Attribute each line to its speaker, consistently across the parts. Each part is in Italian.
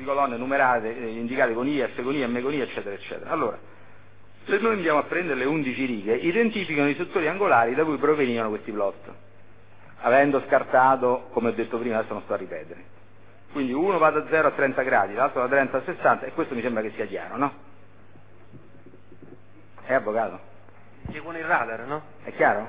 Speaker 1: di colonne numerate, indicate con IF, con IM, con I, eccetera, eccetera. Allora, se noi andiamo a prendere le 11 righe, identificano i settori angolari da cui provenivano questi plot, avendo scartato, come ho detto prima, adesso non sto a ripetere. Quindi uno va da 0 a 30 gradi, l'altro da 30 a 60, e questo mi sembra che sia chiaro, no? Avvocato?
Speaker 2: Con il radar, no?
Speaker 1: È chiaro?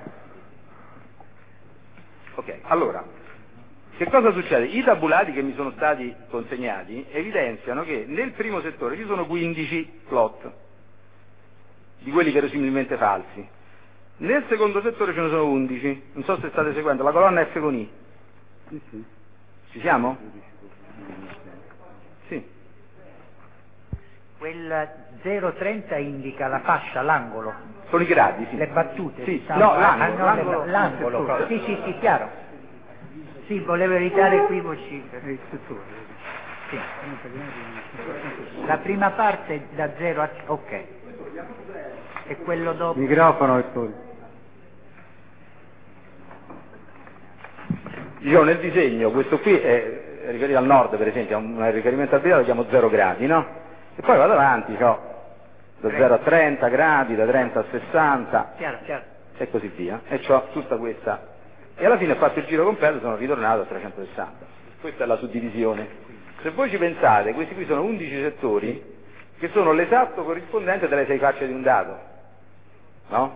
Speaker 1: Ok, allora, che cosa succede? I tabulati che mi sono stati consegnati evidenziano che nel primo settore ci sono 15 plot, di quelli verosimilmente falsi. Nel secondo settore ce ne sono 11, non so se state seguendo, la colonna F con I.
Speaker 3: Sì.
Speaker 1: Ci siamo? Sì.
Speaker 4: Quel 0,30 indica la fascia, l'angolo.
Speaker 1: Sono i gradi, sì.
Speaker 4: Le battute,
Speaker 1: sì.
Speaker 4: diciamo.
Speaker 1: No, l'angolo.
Speaker 4: L'angolo proprio. Sì, chiaro. Sì, volevo evitare equivoci.
Speaker 3: È il settore.
Speaker 4: Sì. La prima parte da 0 a... ok. E quello dopo...
Speaker 3: Microfono, Ettore.
Speaker 1: Dicevo, nel disegno, questo qui è riferito al nord, per esempio, un riferimento al video lo chiamo 0 gradi, no? E poi vado avanti, da 0 a 30 gradi, da 30 a 60,
Speaker 4: Chiaro.
Speaker 1: e così via. E ho tutta questa. E alla fine ho fatto il giro completo, sono ritornato a 360. Questa è la suddivisione. Se voi ci pensate, questi qui sono 11 settori che sono l'esatto corrispondente delle 6 facce di un dato. No?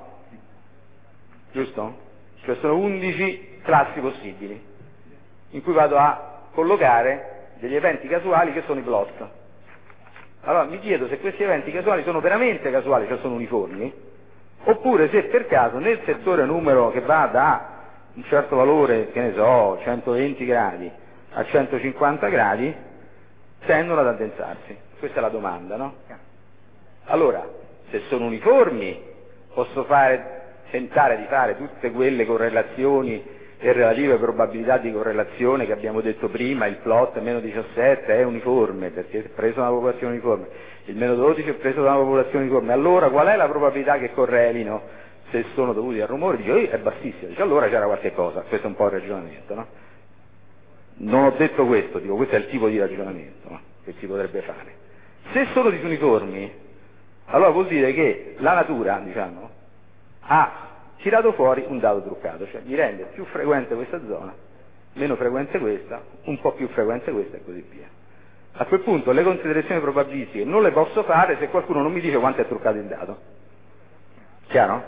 Speaker 1: Giusto? Cioè sono 11 classi possibili, in cui vado a collocare degli eventi casuali che sono i plot. Allora mi chiedo se questi eventi casuali sono veramente casuali, cioè sono uniformi, oppure se per caso nel settore numero che va da un certo valore, che ne so, 120 gradi a 150 gradi, tendono ad addensarsi. Questa è la domanda, no? Allora, se sono uniformi, posso tentare di fare tutte quelle correlazioni e relative probabilità di correlazione che abbiamo detto prima. Il plot meno 17 è uniforme perché è preso da una popolazione uniforme, il meno 12 è preso da una popolazione uniforme. Allora qual è la probabilità che correlino se sono dovuti al rumore? Dico, è bassissima. Dice, allora c'era qualche cosa. Questo è un po' il ragionamento, no? Non ho detto questo, dico, questo è il tipo di ragionamento, no? Che si potrebbe fare. Se sono disuniformi, allora vuol dire che la natura, diciamo, ha tirato fuori un dato truccato, cioè mi rende più frequente questa zona, meno frequente questa, un po' più frequente questa e così via. A quel punto le considerazioni probabilistiche non le posso fare se qualcuno non mi dice quanto è truccato il dato. Chiaro?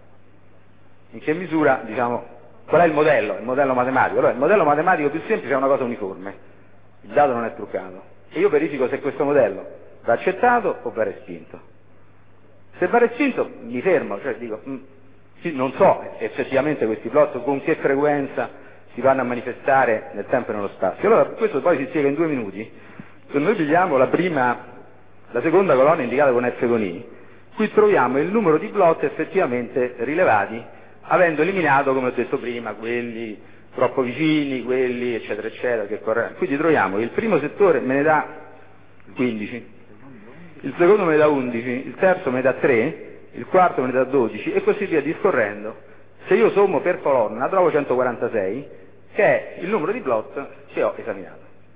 Speaker 1: In che misura, diciamo, qual è il modello? Il modello matematico. Allora, il modello matematico più semplice è una cosa uniforme, il dato non è truccato. E io verifico se questo modello va accettato o va respinto. Se va respinto mi fermo, cioè dico, sì, non so effettivamente questi plot con che frequenza si vanno a manifestare nel tempo e nello spazio. Allora questo poi si spiega in 2 minuti. Se noi pigliamo la seconda colonna indicata con F con I, qui troviamo il numero di plot effettivamente rilevati, avendo eliminato, come ho detto prima, quelli troppo vicini, quelli eccetera eccetera, che corrono. Quindi troviamo che il primo settore me ne dà 15, il secondo me ne dà 11, il terzo me ne dà 3, il quarto me ne dà 12 e così via discorrendo. Se io sommo per colonna trovo 146, che è il numero di plot che ho esaminato.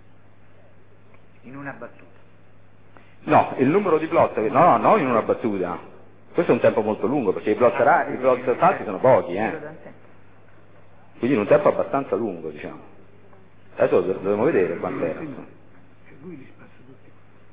Speaker 4: In una battuta.
Speaker 1: No, il numero di plot, no, non in una battuta. Questo è un tempo molto lungo perché i plot falsi sono pochi, quindi in un tempo abbastanza lungo, diciamo. Adesso dobbiamo vedere quant'era.
Speaker 3: Lui li spazza tutti.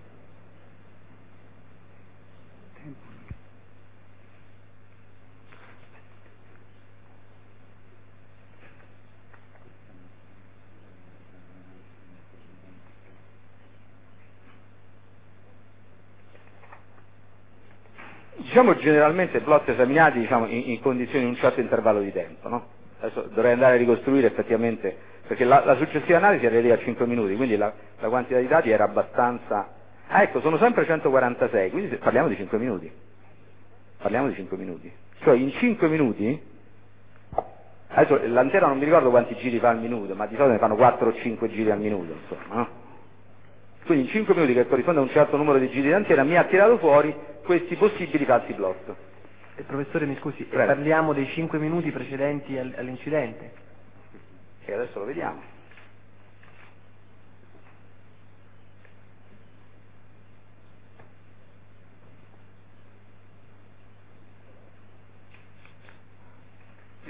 Speaker 1: Diciamo generalmente plot esaminati, diciamo, in condizioni di un certo intervallo di tempo, no? Adesso dovrei andare a ricostruire effettivamente, perché la successiva analisi arriva a 5 minuti, quindi la quantità di dati era abbastanza... Ah, ecco, sono sempre 146, quindi parliamo di 5 minuti. Parliamo di 5 minuti. Cioè in 5 minuti, adesso l'antera non mi ricordo quanti giri fa al minuto, ma di solito ne fanno 4 o 5 giri al minuto, insomma, no? Quindi in 5 minuti, che corrisponde a un certo numero di giri d'antena, mi ha tirato fuori questi possibili falsi plot.
Speaker 2: Professore, mi scusi,
Speaker 1: Prego.
Speaker 2: parliamo dei 5 minuti precedenti all'incidente?
Speaker 1: E adesso lo vediamo.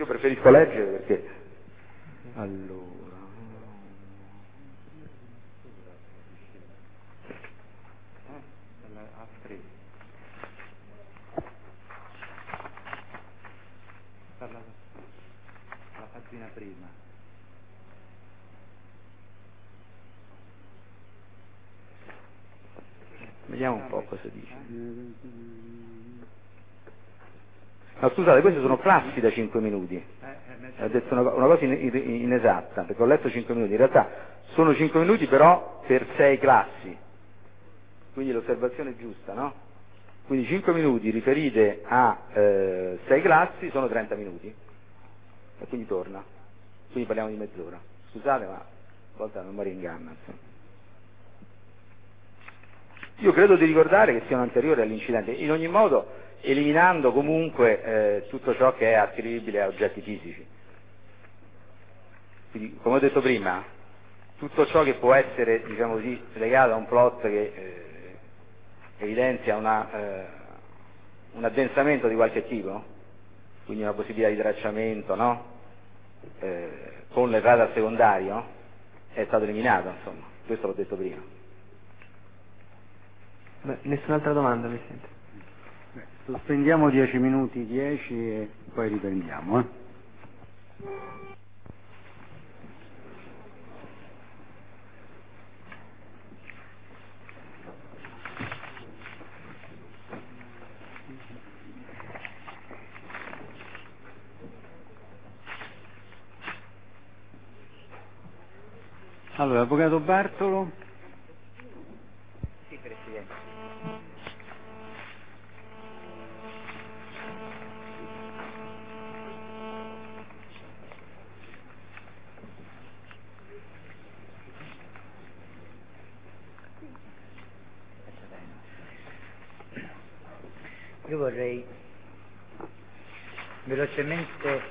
Speaker 1: Io preferisco leggere perché... Allora... La pagina prima. Vediamo un po' cosa dice. No, scusate, queste sono classi da 5 minuti. Ho detto una cosa inesatta, perché ho letto 5 minuti. In realtà sono 5 minuti però per 6 classi. Quindi l'osservazione è giusta, no? Quindi 5 minuti riferite a 6 classi sono 30 minuti. E quindi torna. Quindi parliamo di mezz'ora. Scusate, ma a volte la memoria inganna, insomma. Io credo di ricordare che siano anteriori all'incidente, in ogni modo eliminando comunque tutto ciò che è ascrivibile a oggetti fisici. Quindi, come ho detto prima, tutto ciò che può essere, diciamo così, legato a un plot che evidenzia un addensamento di qualche tipo, quindi una possibilità di tracciamento, no? Con il radar secondario, è stato eliminato, insomma, questo l'ho detto prima.
Speaker 2: Beh, nessun'altra domanda, Presidente.
Speaker 3: Sospendiamo 10 minuti, 10 e poi riprendiamo. Allora, Avvocato Bartolo.
Speaker 4: Sì, Presidente. Io vorrei velocemente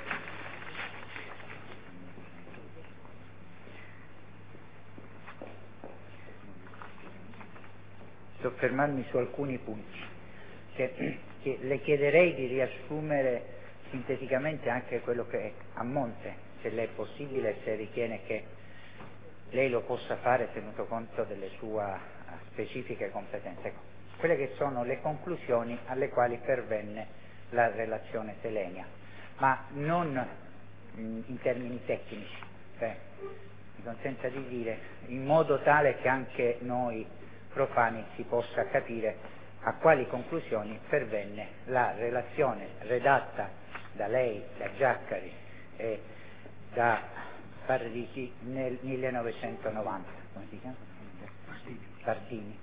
Speaker 4: soffermarmi su alcuni punti che le chiederei di riassumere sinteticamente anche quello che è a monte, se le è possibile, se ritiene che lei lo possa fare tenuto conto delle sue specifiche competenze. Quelle che sono le conclusioni alle quali pervenne la relazione Selenia, ma non in termini tecnici, mi consenta di dire, in modo tale che anche noi profani si possa capire a quali conclusioni pervenne la relazione redatta da lei, da Giaccari e da Parrisi nel 1990. Come si chiama? Pardini.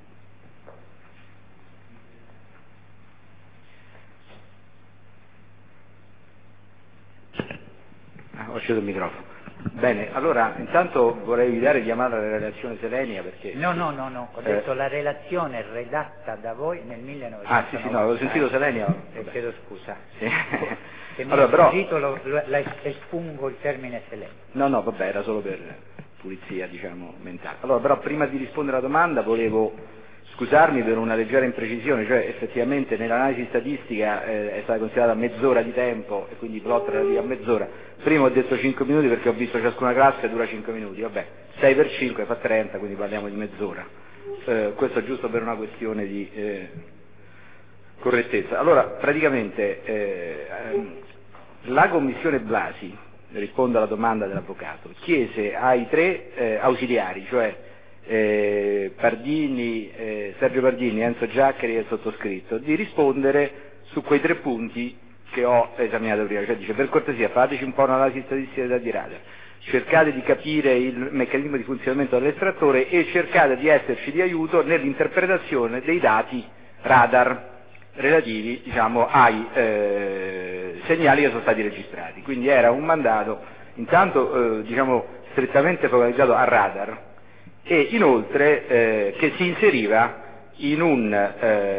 Speaker 1: Ho acceso il microfono. Bene, allora intanto vorrei evitare di chiamarla la relazione Selenia perché...
Speaker 4: No, ho detto la relazione redatta da voi nel 1990.
Speaker 1: Ah sì, no, avevo sentito Selenia.
Speaker 4: Chiedo scusa.
Speaker 1: Sì.
Speaker 4: Se mi
Speaker 1: allora,
Speaker 4: è
Speaker 1: però...
Speaker 4: sfuggito espungo il termine Selenia.
Speaker 1: No, vabbè, era solo per pulizia, diciamo, mentale. Allora, però prima di rispondere alla domanda volevo scusarmi per una leggera imprecisione, cioè effettivamente nell'analisi statistica è stata considerata mezz'ora di tempo e quindi plot relativo a mezz'ora. Prima ho detto 5 minuti perché ho visto ciascuna classe dura 5 minuti, vabbè, 6 per 5 fa 30, quindi parliamo di mezz'ora. Questo giusto per una questione di correttezza. Allora, praticamente la commissione Blasi, rispondo alla domanda dell'avvocato, chiese ai 3 ausiliari, cioè Pardini, Sergio Pardini, Enzo Giaccari e il sottoscritto, di rispondere su quei 3 punti che ho esaminato prima, cioè dice per cortesia fateci un po' un'analisi statistica dei dati radar, cercate di capire il meccanismo di funzionamento dell'estrattore e cercate di esserci di aiuto nell'interpretazione dei dati radar relativi, diciamo, ai segnali che sono stati registrati. Quindi era un mandato intanto diciamo strettamente focalizzato a radar e inoltre che si inseriva in un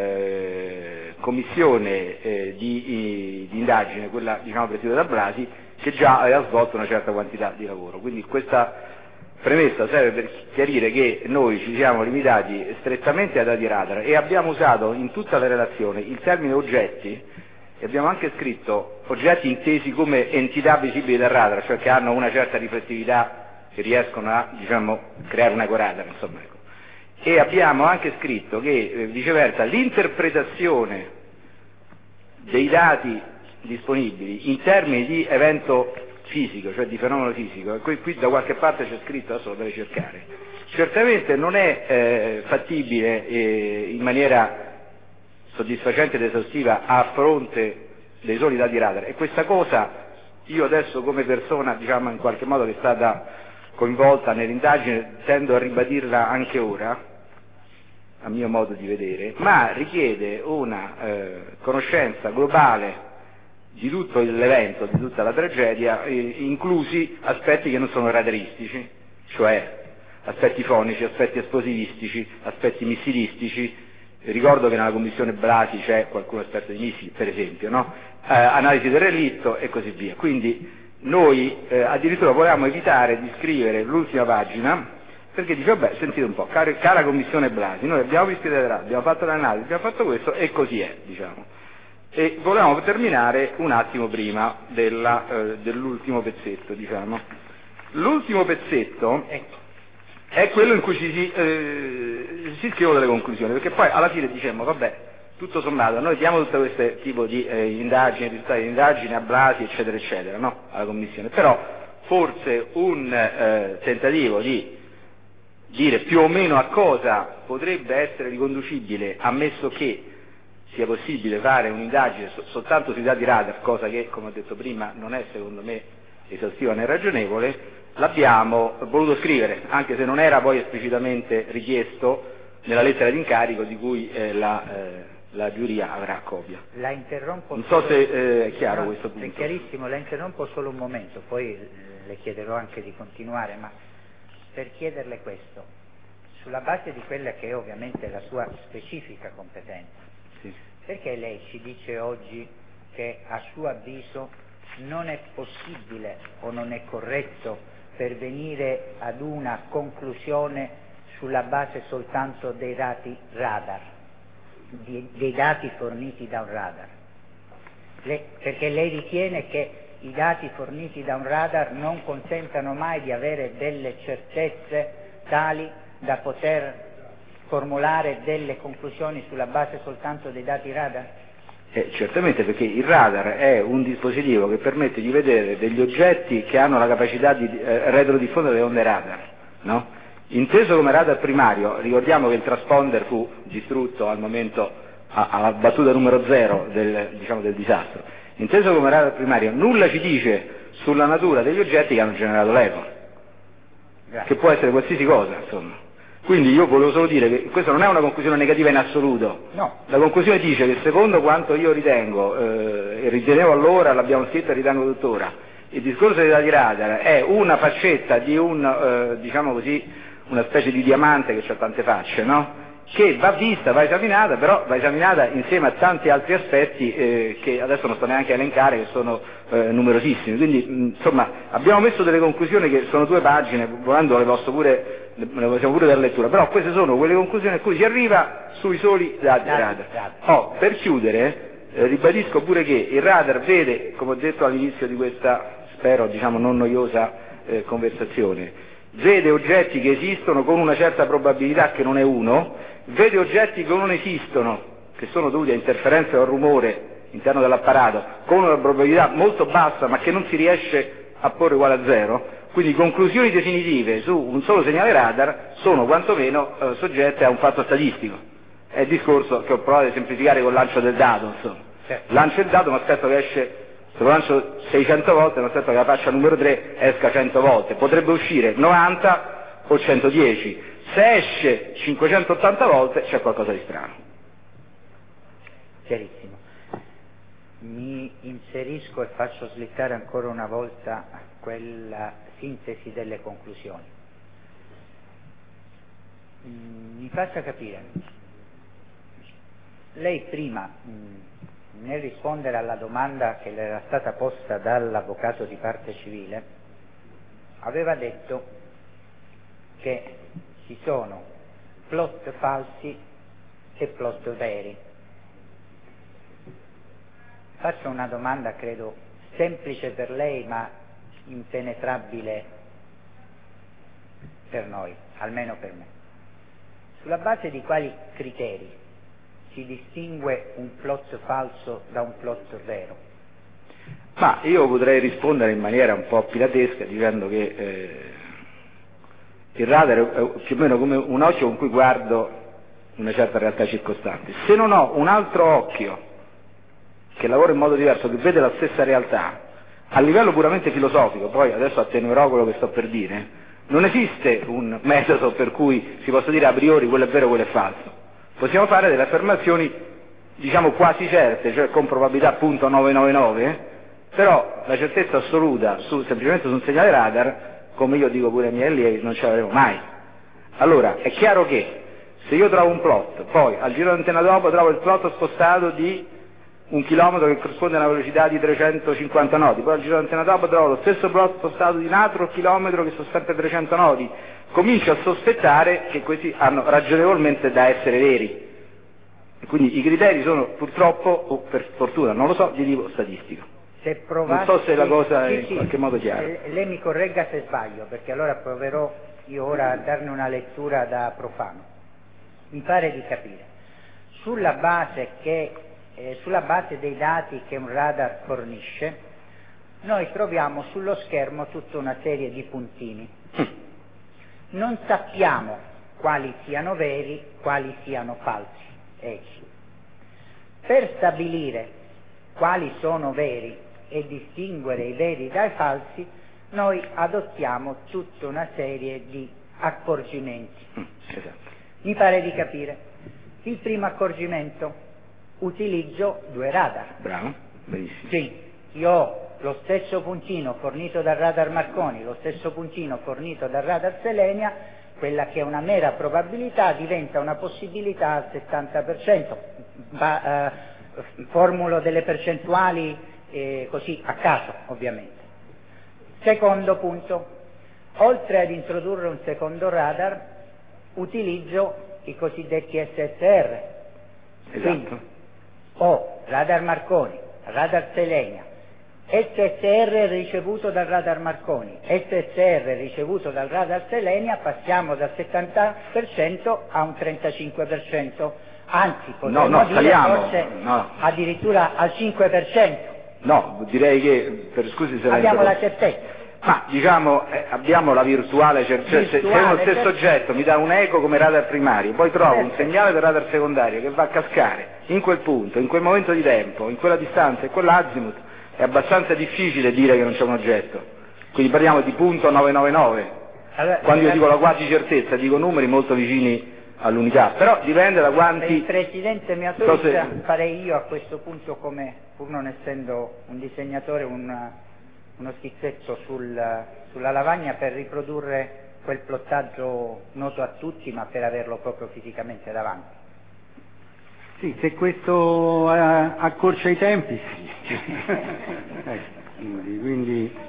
Speaker 1: commissione di indagine, quella diciamo presieduta da Blasi, che già aveva svolto una certa quantità di lavoro. Quindi questa premessa serve per chiarire che noi ci siamo limitati strettamente ai dati radar e abbiamo usato in tutta la relazione il termine oggetti e abbiamo anche scritto oggetti intesi come entità visibili dal radar, cioè che hanno una certa riflettività, che riescono a, diciamo, creare un ecoradar, insomma, ecco. E abbiamo anche scritto che viceversa l'interpretazione dei dati disponibili in termini di evento fisico, cioè di fenomeno fisico, e qui da qualche parte c'è scritto, adesso lo deve cercare, certamente non è fattibile in maniera soddisfacente ed esaustiva a fronte dei soli dati radar, e questa cosa io adesso come persona, diciamo, in qualche modo che è stata coinvolta nell'indagine, tendo a ribadirla anche ora, a mio modo di vedere, ma richiede una conoscenza globale di tutto l'evento, di tutta la tragedia, inclusi aspetti che non sono radaristici, cioè aspetti fonici, aspetti esplosivistici, aspetti missilistici. Ricordo che nella commissione Blasi c'è qualcuno esperto di missili, per esempio, no? Analisi del relitto e così via. Quindi noi addirittura volevamo evitare di scrivere l'ultima pagina, perché dice, vabbè, sentite un po', cara commissione Blasi, noi abbiamo visto i dati, abbiamo fatto l'analisi, abbiamo fatto questo e così è, diciamo. E volevamo terminare un attimo prima dell'ultimo pezzetto, diciamo. L'ultimo pezzetto è quello in cui si scrivono delle conclusioni, perché poi alla fine diciamo, vabbè, tutto sommato, noi diamo tutto questo tipo di indagini, risultati di indagini a Blasi, eccetera, eccetera, no? Alla Commissione, però forse un tentativo di dire più o meno a cosa potrebbe essere riconducibile, ammesso che sia possibile fare un'indagine soltanto sui dati radar, cosa che, come ho detto prima, non è secondo me esaustiva né ragionevole, l'abbiamo voluto scrivere, anche se non era poi esplicitamente richiesto nella lettera d'incarico di cui la giuria avrà copia.
Speaker 4: La interrompo.
Speaker 1: Non so se è chiaro questo punto.
Speaker 4: È chiarissimo, la interrompo solo un momento, poi le chiederò anche di continuare, ma per chiederle questo, sulla base di quella che è ovviamente la sua specifica competenza,
Speaker 1: sì.
Speaker 4: Perché lei ci dice oggi che a suo avviso non è possibile o non è corretto pervenire ad una conclusione sulla base soltanto dei dati radar, dei dati forniti da un radar? Perché lei ritiene che i dati forniti da un radar non consentano mai di avere delle certezze tali da poter formulare delle conclusioni sulla base soltanto dei dati radar?
Speaker 1: Certamente, perché il radar è un dispositivo che permette di vedere degli oggetti che hanno la capacità di retrodiffondere le onde radar, no? Inteso come radar primario, ricordiamo che il transponder fu distrutto al momento, alla battuta numero 0 del disastro. Inteso come radar primario, nulla ci dice sulla natura degli oggetti che hanno generato l'eco, che può essere qualsiasi cosa, insomma. Quindi io volevo solo dire che questa non è una conclusione negativa in assoluto.
Speaker 4: No.
Speaker 1: La conclusione dice che secondo quanto io ritengo, e ritenevo allora, l'abbiamo scritto e ritengo tuttora, il discorso dei dati radar è una faccetta di diciamo così, una specie di diamante che ha tante facce, no? Che va vista, va esaminata, però va esaminata insieme a tanti altri aspetti che adesso non sto neanche a elencare, che sono numerosissimi. Quindi insomma abbiamo messo delle conclusioni che sono 2 pagine, volendo le possiamo pure dare lettura, però queste sono quelle conclusioni a cui si arriva sui soli dati radar. Per chiudere ribadisco pure che il radar vede, come ho detto all'inizio di questa, spero diciamo non noiosa conversazione, vede oggetti che esistono con una certa probabilità che non è uno, vede oggetti che non esistono, che sono dovuti a interferenze o a rumore all'interno dell'apparato, con una probabilità molto bassa ma che non si riesce a porre uguale a 0, quindi conclusioni definitive su un solo segnale radar sono quantomeno soggette a un fatto statistico. È il discorso che ho provato a semplificare con il lancio del dado, insomma. Lancio il dado, ma aspetto che esce, se lo lancio 600 volte, non aspetto che la fascia numero 3 esca 100 volte, potrebbe uscire 90 o 110, se esce 580 volte c'è qualcosa di strano.
Speaker 4: Chiarissimo. Mi inserisco e faccio slittare ancora una volta quella sintesi delle conclusioni. Mi faccia capire, lei prima nel rispondere alla domanda che le era stata posta dall'avvocato di parte civile aveva detto che ci sono plot falsi e plot veri. faccio una domanda credo semplice per lei ma impenetrabile per noi, almeno per me. Sulla base di quali criteri si distingue un plot falso da un plot vero?
Speaker 1: Ma io potrei rispondere in maniera un po' pilatesca dicendo che il radar è più o meno come un occhio con cui guardo una certa realtà circostante. Se non ho un altro occhio che lavora in modo diverso, che vede la stessa realtà, a livello puramente filosofico, poi adesso attenuerò quello che sto per dire, non esiste un metodo per cui si possa dire a priori quello è vero, quello è falso. Possiamo fare delle affermazioni, diciamo, quasi certe, cioè con probabilità .999, però la certezza assoluta semplicemente su un segnale radar, come io dico pure ai miei allievi, non ce l'avremo mai. Allora, è chiaro che se io trovo un plot, poi al giro d'antenna dopo trovo il plot spostato di 1 chilometro che corrisponde a una velocità di 350 nodi, poi al giro d'antenna dopo trovo lo stesso plot spostato di un altro chilometro che sono sempre 300 nodi, comincio a sospettare che questi hanno ragionevolmente da essere veri. E quindi i criteri sono purtroppo, o per fortuna, non lo so, di tipo statistico.
Speaker 4: Se provassi,
Speaker 1: non so se la cosa è
Speaker 4: sì,
Speaker 1: in qualche modo chiara.
Speaker 4: Lei mi corregga se sbaglio, perché allora proverò io ora a darne una lettura da profano. Mi pare di capire. Sulla base dei dati che un radar fornisce, noi troviamo sullo schermo tutta una serie di puntini. Non sappiamo quali siano veri, quali siano falsi. Per stabilire quali sono veri e distinguere i veri dai falsi, noi adottiamo tutta una serie di accorgimenti.
Speaker 1: Esatto.
Speaker 4: Mi pare di capire. Il primo accorgimento: utilizzo 2 radar.
Speaker 1: Bravo, benissimo.
Speaker 4: Sì, io ho lo stesso puntino fornito dal radar Marconi, lo stesso puntino fornito dal radar Selenia, quella che è una mera probabilità diventa una possibilità al 70%. Formulo delle percentuali così a caso, ovviamente. Secondo punto: oltre ad introdurre un secondo radar, utilizzo i cosiddetti SSR.
Speaker 1: Esatto.
Speaker 4: Quindi ho radar Marconi, radar Selenia, SSR ricevuto dal radar Marconi, SSR ricevuto dal radar Selenia, passiamo dal 70% a un 35%, anzi potremmo dire
Speaker 1: saliamo,
Speaker 4: forse addirittura al 5%.
Speaker 1: No, direi che, scusi se
Speaker 4: abbiamo la certezza.
Speaker 1: Ma diciamo abbiamo la virtuale certezza, se uno stesso oggetto mi dà un eco come radar primario, poi trovo un segnale del radar secondario che va a cascare in quel punto, in quel momento di tempo, in quella distanza e quell'azimut, è abbastanza difficile dire che non c'è un oggetto. Quindi parliamo di .999. Allora, quando io dico la quasi certezza, dico numeri molto vicini all'unità, però dipende da quanti...
Speaker 4: Il Presidente mi autorizza, farei io a questo punto, come pur non essendo un disegnatore, uno schizzetto sulla lavagna per riprodurre quel plottaggio noto a tutti, ma per averlo proprio fisicamente davanti.
Speaker 3: Sì, se questo accorcia i tempi, sì. Quindi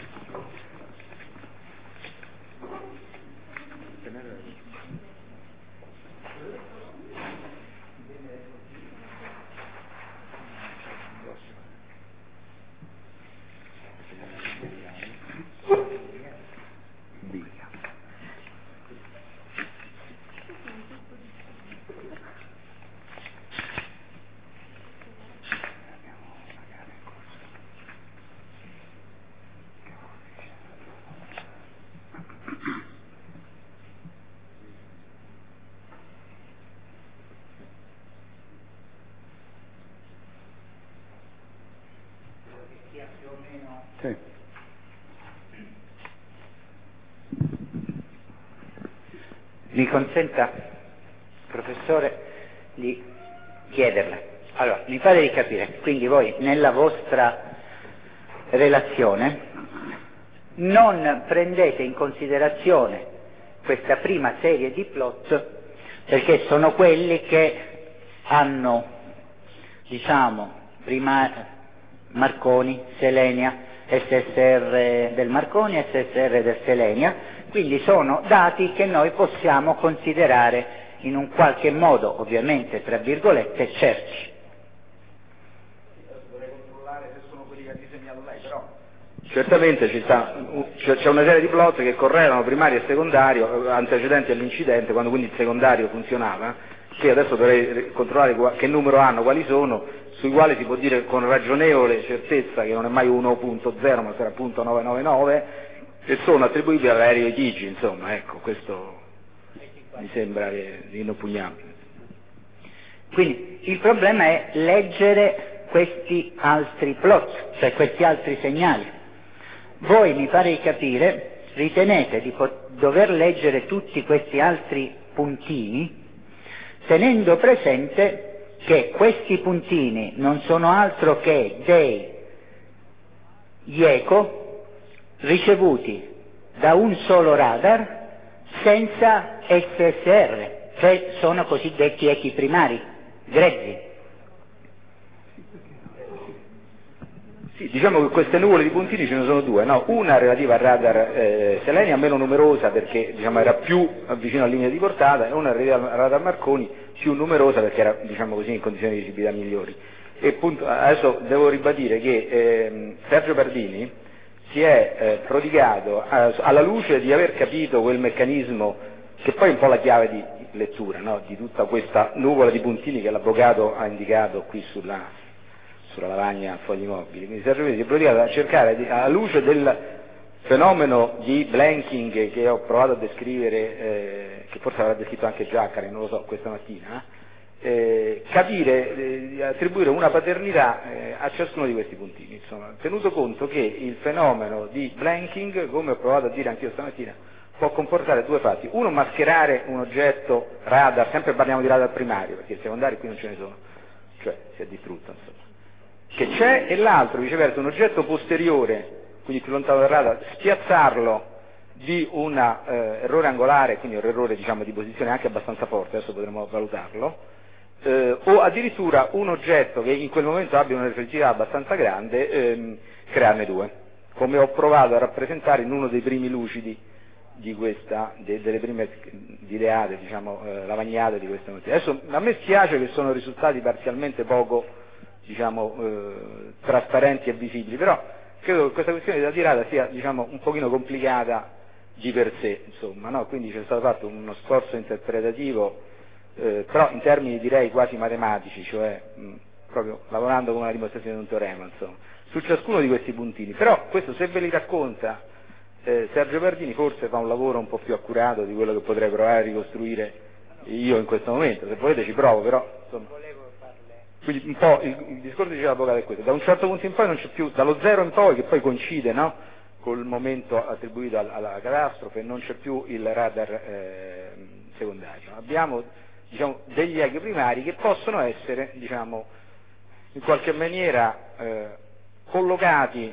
Speaker 3: sì.
Speaker 4: Mi consenta, professore, di chiederle. Allora, mi pare di capire, quindi voi nella vostra relazione non prendete in considerazione questa prima serie di plot perché sono quelli che hanno, diciamo, prima Marconi, Selenia, SSR del Marconi, SSR del Selenia, quindi sono dati che noi possiamo considerare in un qualche modo, ovviamente tra virgolette, certi.
Speaker 1: certamente c'è una serie di plot che correlano primario e secondario, antecedenti all'incidente, quando quindi il secondario funzionava, che adesso dovrei controllare che numero hanno, quali sono, sui quali si può dire con ragionevole certezza che non è mai 1.0 ma sarà .999, e sono attribuibili all'aereo di Chigi, insomma, ecco, questo mi sembra inoppugnabile.
Speaker 4: Quindi il problema è leggere questi altri plot, cioè questi altri segnali. Voi, mi pare di capire, ritenete di dover leggere tutti questi altri puntini tenendo presente che questi puntini non sono altro che degli eco ricevuti da un solo radar senza SSR, cioè sono cosiddetti echi primari, grezzi.
Speaker 1: Sì, diciamo che queste nuvole di puntini ce ne sono due, no? Una relativa al radar Selenia, meno numerosa perché diciamo, era più vicino alla linea di portata, e una relativa al radar Marconi, più numerosa perché era, diciamo così, in condizioni di visibilità migliori. E appunto, adesso devo ribadire che Sergio Pardini si è prodigato alla luce di aver capito quel meccanismo che poi è un po' la chiave di lettura, no? Di tutta questa nuvola di puntini che l'avvocato ha indicato qui sulla lavagna a fogli mobili. Quindi Sergio Pardini si è prodigato a cercare, alla luce del fenomeno di blanking che ho provato a descrivere, che forse avrà descritto anche Giaccari, non lo so, questa mattina, capire, attribuire una paternità a ciascuno di questi puntini, insomma, tenuto conto che il fenomeno di blanking, come ho provato a dire anche io stamattina, può comportare due fatti: uno, mascherare un oggetto radar, sempre parliamo di radar primario perché i secondari qui non ce ne sono, cioè si è distrutto, insomma, che c'è, e l'altro viceversa, un oggetto posteriore, quindi più lontano dal radar, spiazzarlo di un errore angolare, quindi un errore, diciamo, di posizione anche abbastanza forte, adesso potremo valutarlo, o addirittura un oggetto che in quel momento abbia una riflessività abbastanza grande, crearne due, come ho provato a rappresentare in uno dei primi lucidi di questa, delle prime ideate, diciamo, lavagnate di questa mattina. Adesso a me spiace che sono risultati parzialmente poco, diciamo, trasparenti e visibili, però credo che questa questione della tirata sia, diciamo, un pochino complicata di per sé, insomma, no? Quindi c'è stato fatto uno sforzo interpretativo, però in termini direi quasi matematici, cioè proprio lavorando con una dimostrazione di un teorema, insomma, su ciascuno di questi puntini. Però questo, se ve li racconta Sergio Pardini, forse fa un lavoro un po' più accurato di quello che potrei provare a ricostruire io in questo momento. Se volete ci provo, però insomma. Quindi un po' il discorso diceva l'avvocato è questo: da un certo punto in poi non c'è più, dallo zero in poi, che poi coincide, no, col momento attribuito alla catastrofe, non c'è più il radar secondario. Abbiamo, diciamo, degli echi primari che possono essere, diciamo, in qualche maniera collocati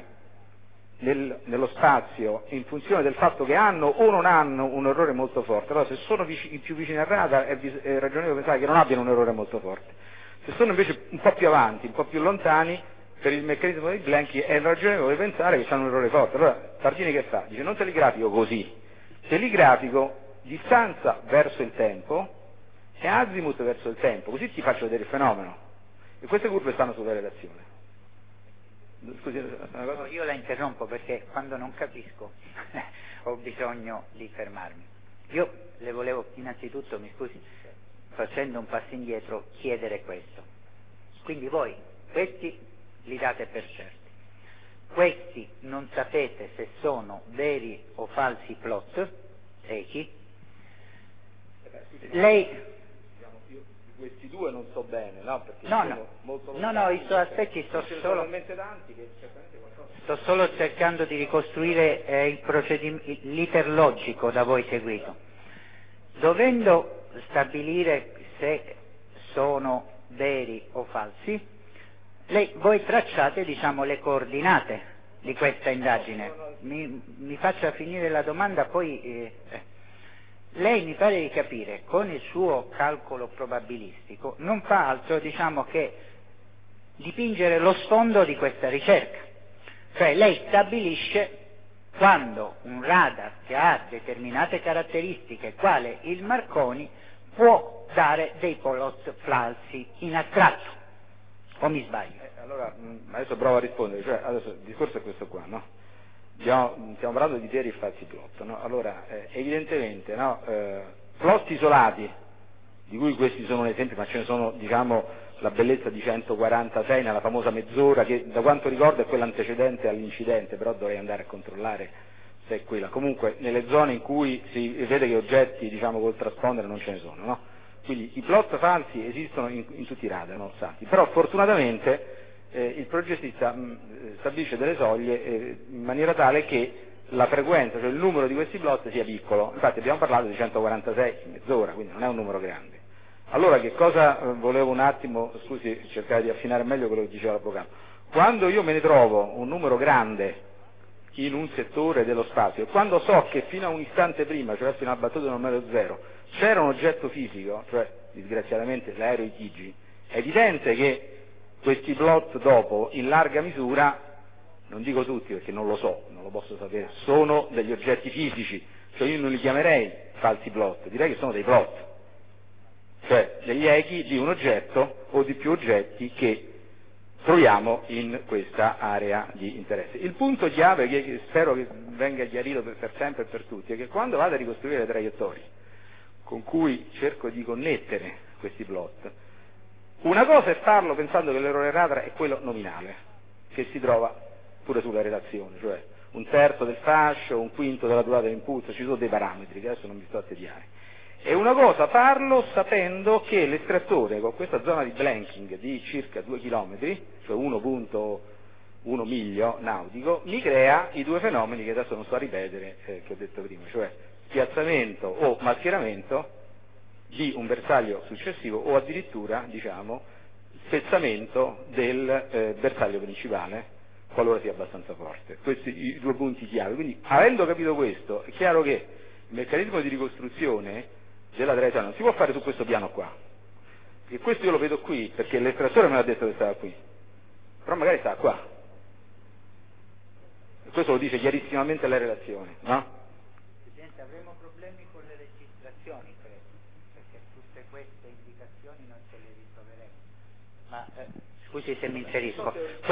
Speaker 1: nello spazio in funzione del fatto che hanno o non hanno un errore molto forte. Allora, se sono più vicini al radar è ragionevole pensare che non abbiano un errore molto forte. Se sono invece un po' più avanti, un po' più lontani, per il meccanismo dei blanchi è ragionevole pensare che hanno un errore forte. Allora Pardini che fa? Dice: non te li grafico così, te li grafico distanza verso il tempo e azimuth verso il tempo, così ti faccio vedere il fenomeno. E queste curve stanno sulla relazione. Scusi, una cosa?
Speaker 4: No, io la interrompo perché quando non capisco ho bisogno di fermarmi. Io le volevo innanzitutto, mi scusi, facendo un passo indietro, chiedere questo. Quindi voi questi li date per certi, questi non sapete se sono veri o falsi plot, echi. Lei...
Speaker 1: Questi due non so bene, no? Perché
Speaker 4: No,
Speaker 1: sono
Speaker 4: no,
Speaker 1: molto
Speaker 4: no, no, i suoi aspetti sto solo cercando di ricostruire l'iter logico da voi seguito. Dovendo stabilire se sono veri o falsi, voi tracciate, diciamo, le coordinate di questa indagine. Mi faccia finire la domanda, poi... Lei, mi pare di capire, con il suo calcolo probabilistico non fa altro, diciamo, che dipingere lo sfondo di questa ricerca. Cioè lei stabilisce quando un radar che ha determinate caratteristiche, quale il Marconi, può dare dei plot falsi in astratto. O mi sbaglio?
Speaker 1: Allora, adesso provo a rispondere, cioè adesso il discorso è questo qua, no? stiamo parlando di veri e falsi plot, no? Allora, evidentemente, no, plot isolati, di cui questi sono un esempio, ma ce ne sono, diciamo, la bellezza di 146 nella famosa mezz'ora, che da quanto ricordo è quella antecedente all'incidente, però dovrei andare a controllare se è quella. Comunque nelle zone in cui si vede che oggetti, diciamo, col traspondere non ce ne sono, no? Quindi i plot falsi esistono in tutti i radar, no? Però fortunatamente il progettista stabilisce delle soglie in maniera tale che la frequenza, cioè il numero di questi plot sia piccolo. Infatti abbiamo parlato di 146 in mezz'ora, quindi non è un numero grande. Allora che cosa volevo un attimo, scusi, cercare di affinare meglio quello che diceva l'avvocato. Quando io me ne trovo un numero grande in un settore dello spazio, e quando so che fino a un istante prima, cioè fino alla battuta numero 0, c'era un oggetto fisico, cioè disgraziatamente l'aereo Itigi, è evidente che questi plot dopo, in larga misura, non dico tutti perché non lo so, non lo posso sapere, sono degli oggetti fisici, cioè io non li chiamerei falsi plot, direi che sono dei plot, cioè degli echi di un oggetto o di più oggetti che troviamo in questa area di interesse. Il punto chiave che spero che venga chiarito per sempre e per tutti è che quando vado a ricostruire le traiettorie con cui cerco di connettere questi plot, una cosa è farlo pensando che l'errore radar è quello nominale, che si trova pure sulla relazione, cioè un terzo del fascio, un quinto della durata dell'impulso, ci sono dei parametri che adesso non mi sto a tediare. È una cosa farlo sapendo che l'estrattore con questa zona di blanking di circa 2 km, cioè 1.1 miglio nautico, mi crea i due fenomeni che adesso non sto a ripetere, che ho detto prima, cioè spiazzamento o mascheramento di un bersaglio successivo o addirittura, diciamo, spezzamento del bersaglio principale, qualora sia abbastanza forte. Questi i due punti chiave. Quindi, avendo capito questo, è chiaro che il meccanismo di ricostruzione della traiettoria non si può fare su questo piano qua, e questo io lo vedo qui perché l'estrattore me l'ha detto che stava qui, però magari stava qua, e questo lo dice chiarissimamente la relazione, no?
Speaker 4: Presidente, avremo problemi con le registrazioni, credo, perché tutte queste indicazioni non ce le ritroveremo. Ma scusi se mi inserisco.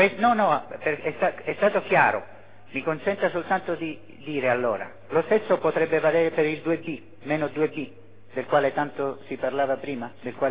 Speaker 4: È stato chiaro. Mi consenta soltanto di dire allora, lo stesso potrebbe valere per il 2B, meno 2B, del quale si parlava prima?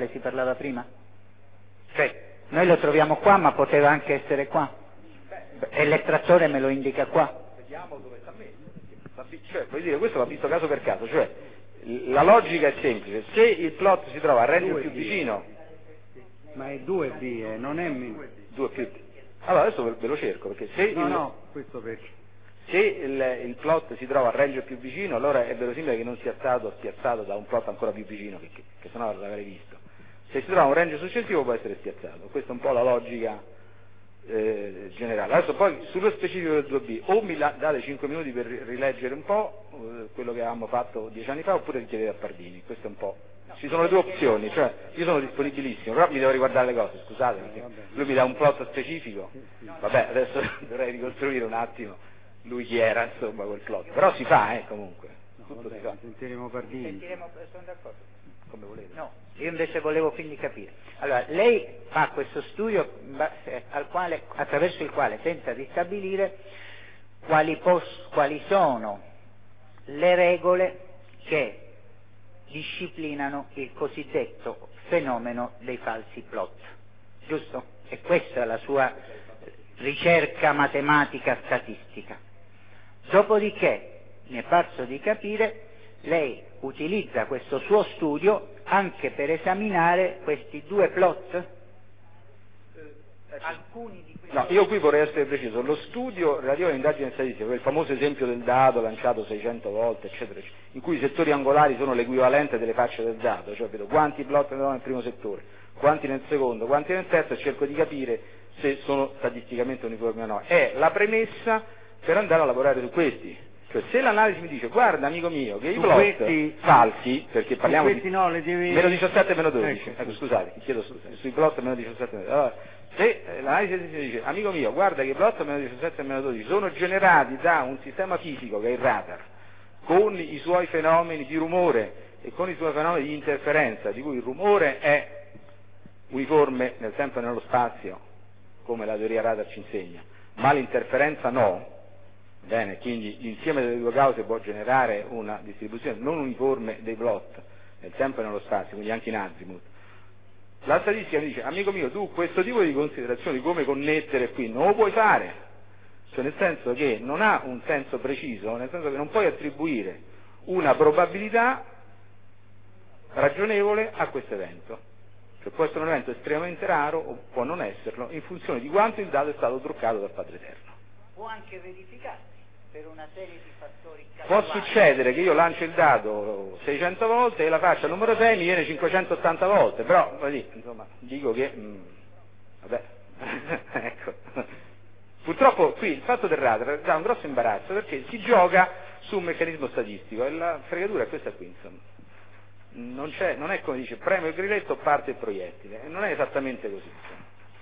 Speaker 4: Cioè, noi lo troviamo qua, ma poteva anche essere qua. E l'estrattore me lo indica qua.
Speaker 1: Vediamo dove sta messo. Cioè, voglio dire, questo va visto caso per caso, cioè la logica è semplice, se il plot si trova a Reggio più vicino.
Speaker 3: Ma è 2B, non è meno.
Speaker 1: 2 più. Allora adesso ve lo cerco, perché se
Speaker 3: questo perché?
Speaker 1: Se il plot si trova a Reggio più vicino, allora è verosimile che non sia stato spiazzato da un plot ancora più vicino, che sennò l'avrei visto. Se si trova un range successivo può essere spiazzato. Questa è un po' la logica generale. Adesso poi sullo specifico del 2B, o mi date 5 minuti per rileggere un po' quello che avevamo fatto 10 anni fa, oppure chiedete a Pardini. Questo è un po'. Ci sono le due opzioni, cioè io sono disponibilissimo, però mi devo riguardare le cose, scusate, perché lui mi dà un plot specifico, vabbè, adesso dovrei ricostruire un attimo lui chi era, insomma, quel plot, però si fa, comunque, tutto si fa.
Speaker 3: Sentiremo Pardini.
Speaker 4: Sono d'accordo.
Speaker 1: Come volete.
Speaker 4: No, io invece volevo quindi capire. Allora, lei fa questo studio attraverso il quale tenta di stabilire quali sono le regole che disciplinano il cosiddetto fenomeno dei falsi plot, giusto? E questa è la sua ricerca matematica statistica. Dopodiché, mi è parso di capire, lei utilizza questo suo studio anche per esaminare questi due plot? Alcuni di questi.
Speaker 1: No, io qui vorrei essere preciso, lo studio relativo all'indagine statistica, quel famoso esempio del dado lanciato 600 volte, eccetera, in cui i settori angolari sono l'equivalente delle facce del dado, cioè vedo quanti plot ne nel primo settore, quanti nel secondo, quanti nel terzo, e cerco di capire se sono statisticamente uniformi o no. È la premessa per andare a lavorare su questi. Cioè, se l'analisi mi dice, guarda amico mio, che i plot falsi, perché parliamo di
Speaker 3: no, le devi...
Speaker 1: meno 17 e meno 12,
Speaker 3: ecco,
Speaker 1: scusate, chiedo scusa, sui plot meno 17 e meno 12. Allora, se l'analisi mi dice, amico mio, guarda che i plot meno 17 e meno 12 sono generati da un sistema fisico che è il radar, con i suoi fenomeni di rumore e con i suoi fenomeni di interferenza, di cui il rumore è uniforme nel tempo e nello spazio, come la teoria radar ci insegna, ma l'interferenza no, Bene, quindi l'insieme delle due cause può generare una distribuzione non uniforme dei plot nel tempo e nello spazio, quindi anche in azimuth. La statistica mi dice, amico mio, tu questo tipo di considerazioni, come connettere qui, non lo puoi fare, cioè nel senso che non ha un senso preciso, nel senso che non puoi attribuire una probabilità ragionevole a questo evento. Cioè può essere un evento estremamente raro o può non esserlo in funzione di quanto il dato è stato truccato dal Padre Eterno.
Speaker 4: Può anche verificarsi per una serie di fattori
Speaker 1: Può
Speaker 4: casuali.
Speaker 1: succedere che io lancio il dado 600 volte e la faccia al numero 6 mi viene 580 volte, però insomma, dico che vabbè ecco. Purtroppo qui il fatto del radar dà un grosso imbarazzo perché si gioca su un meccanismo statistico e la fregatura è questa qui, insomma. Non è come dice premo il grilletto, parte il proiettile, non è esattamente così, insomma.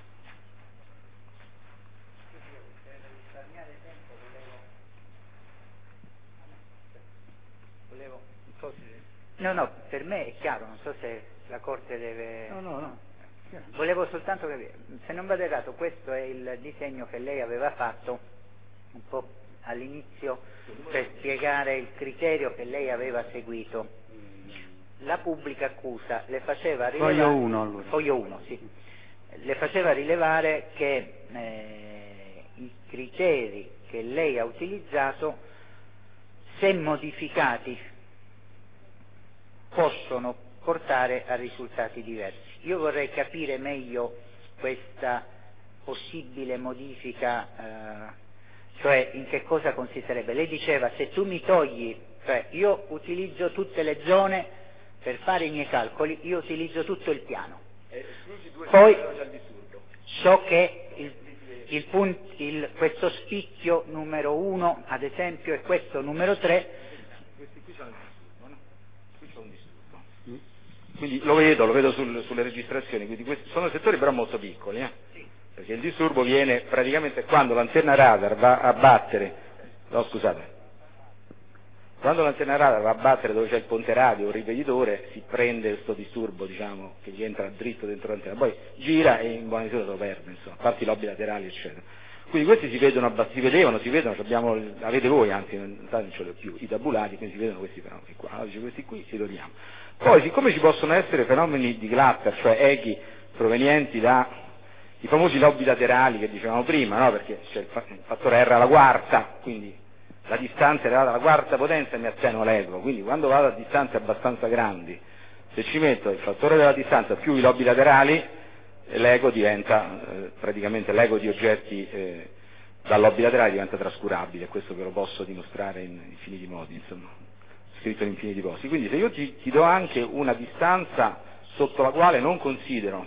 Speaker 4: No, per me è chiaro, non so se la Corte deve...
Speaker 3: No.
Speaker 4: Volevo soltanto capire, se non vado errato, questo è il disegno che lei aveva fatto un po' all'inizio per spiegare il criterio che lei aveva seguito. La pubblica accusa le faceva rilevare...
Speaker 3: Foglio 1 allora.
Speaker 4: Foglio 1, sì. Le faceva rilevare che i criteri che lei ha utilizzato, se modificati, possono portare a risultati diversi. Io vorrei capire meglio questa possibile modifica, cioè in che cosa consisterebbe. Lei diceva, se tu mi togli, cioè io utilizzo tutte le zone per fare i miei calcoli, io utilizzo tutto il piano. Poi so che questo spicchio numero 1, ad esempio, e questo numero 3,
Speaker 1: quindi lo vedo sulle registrazioni, quindi questi sono settori però molto piccoli, perché il disturbo viene praticamente quando l'antenna radar va a battere, quando l'antenna radar va a battere dove c'è il ponte radio o il ripetitore, si prende questo disturbo, diciamo, che gli entra dritto dentro l'antenna, poi gira e in buona misura lo perde, insomma, a parte i lobi laterali, eccetera. Quindi questi si vedono, avete voi, anzi, non ce l'ho più, i tabulati, quindi si vedono questi fenomeni qua, allora, questi qui li togliamo. Poi, siccome ci possono essere fenomeni di clutter, cioè echi provenienti da i famosi lobi laterali che dicevamo prima, no? Perché c'è il fattore R alla quarta, quindi la distanza è elevata alla quarta potenza e mi attenua l'eco, quindi quando vado a distanze abbastanza grandi, se ci metto il fattore della distanza più i lobi laterali, l'eco diventa, praticamente l'eco di oggetti dal lobi laterale diventa trascurabile, questo ve lo posso dimostrare in infiniti modi, insomma, scritto in infiniti posti. Quindi se io ti do anche una distanza sotto la quale non considero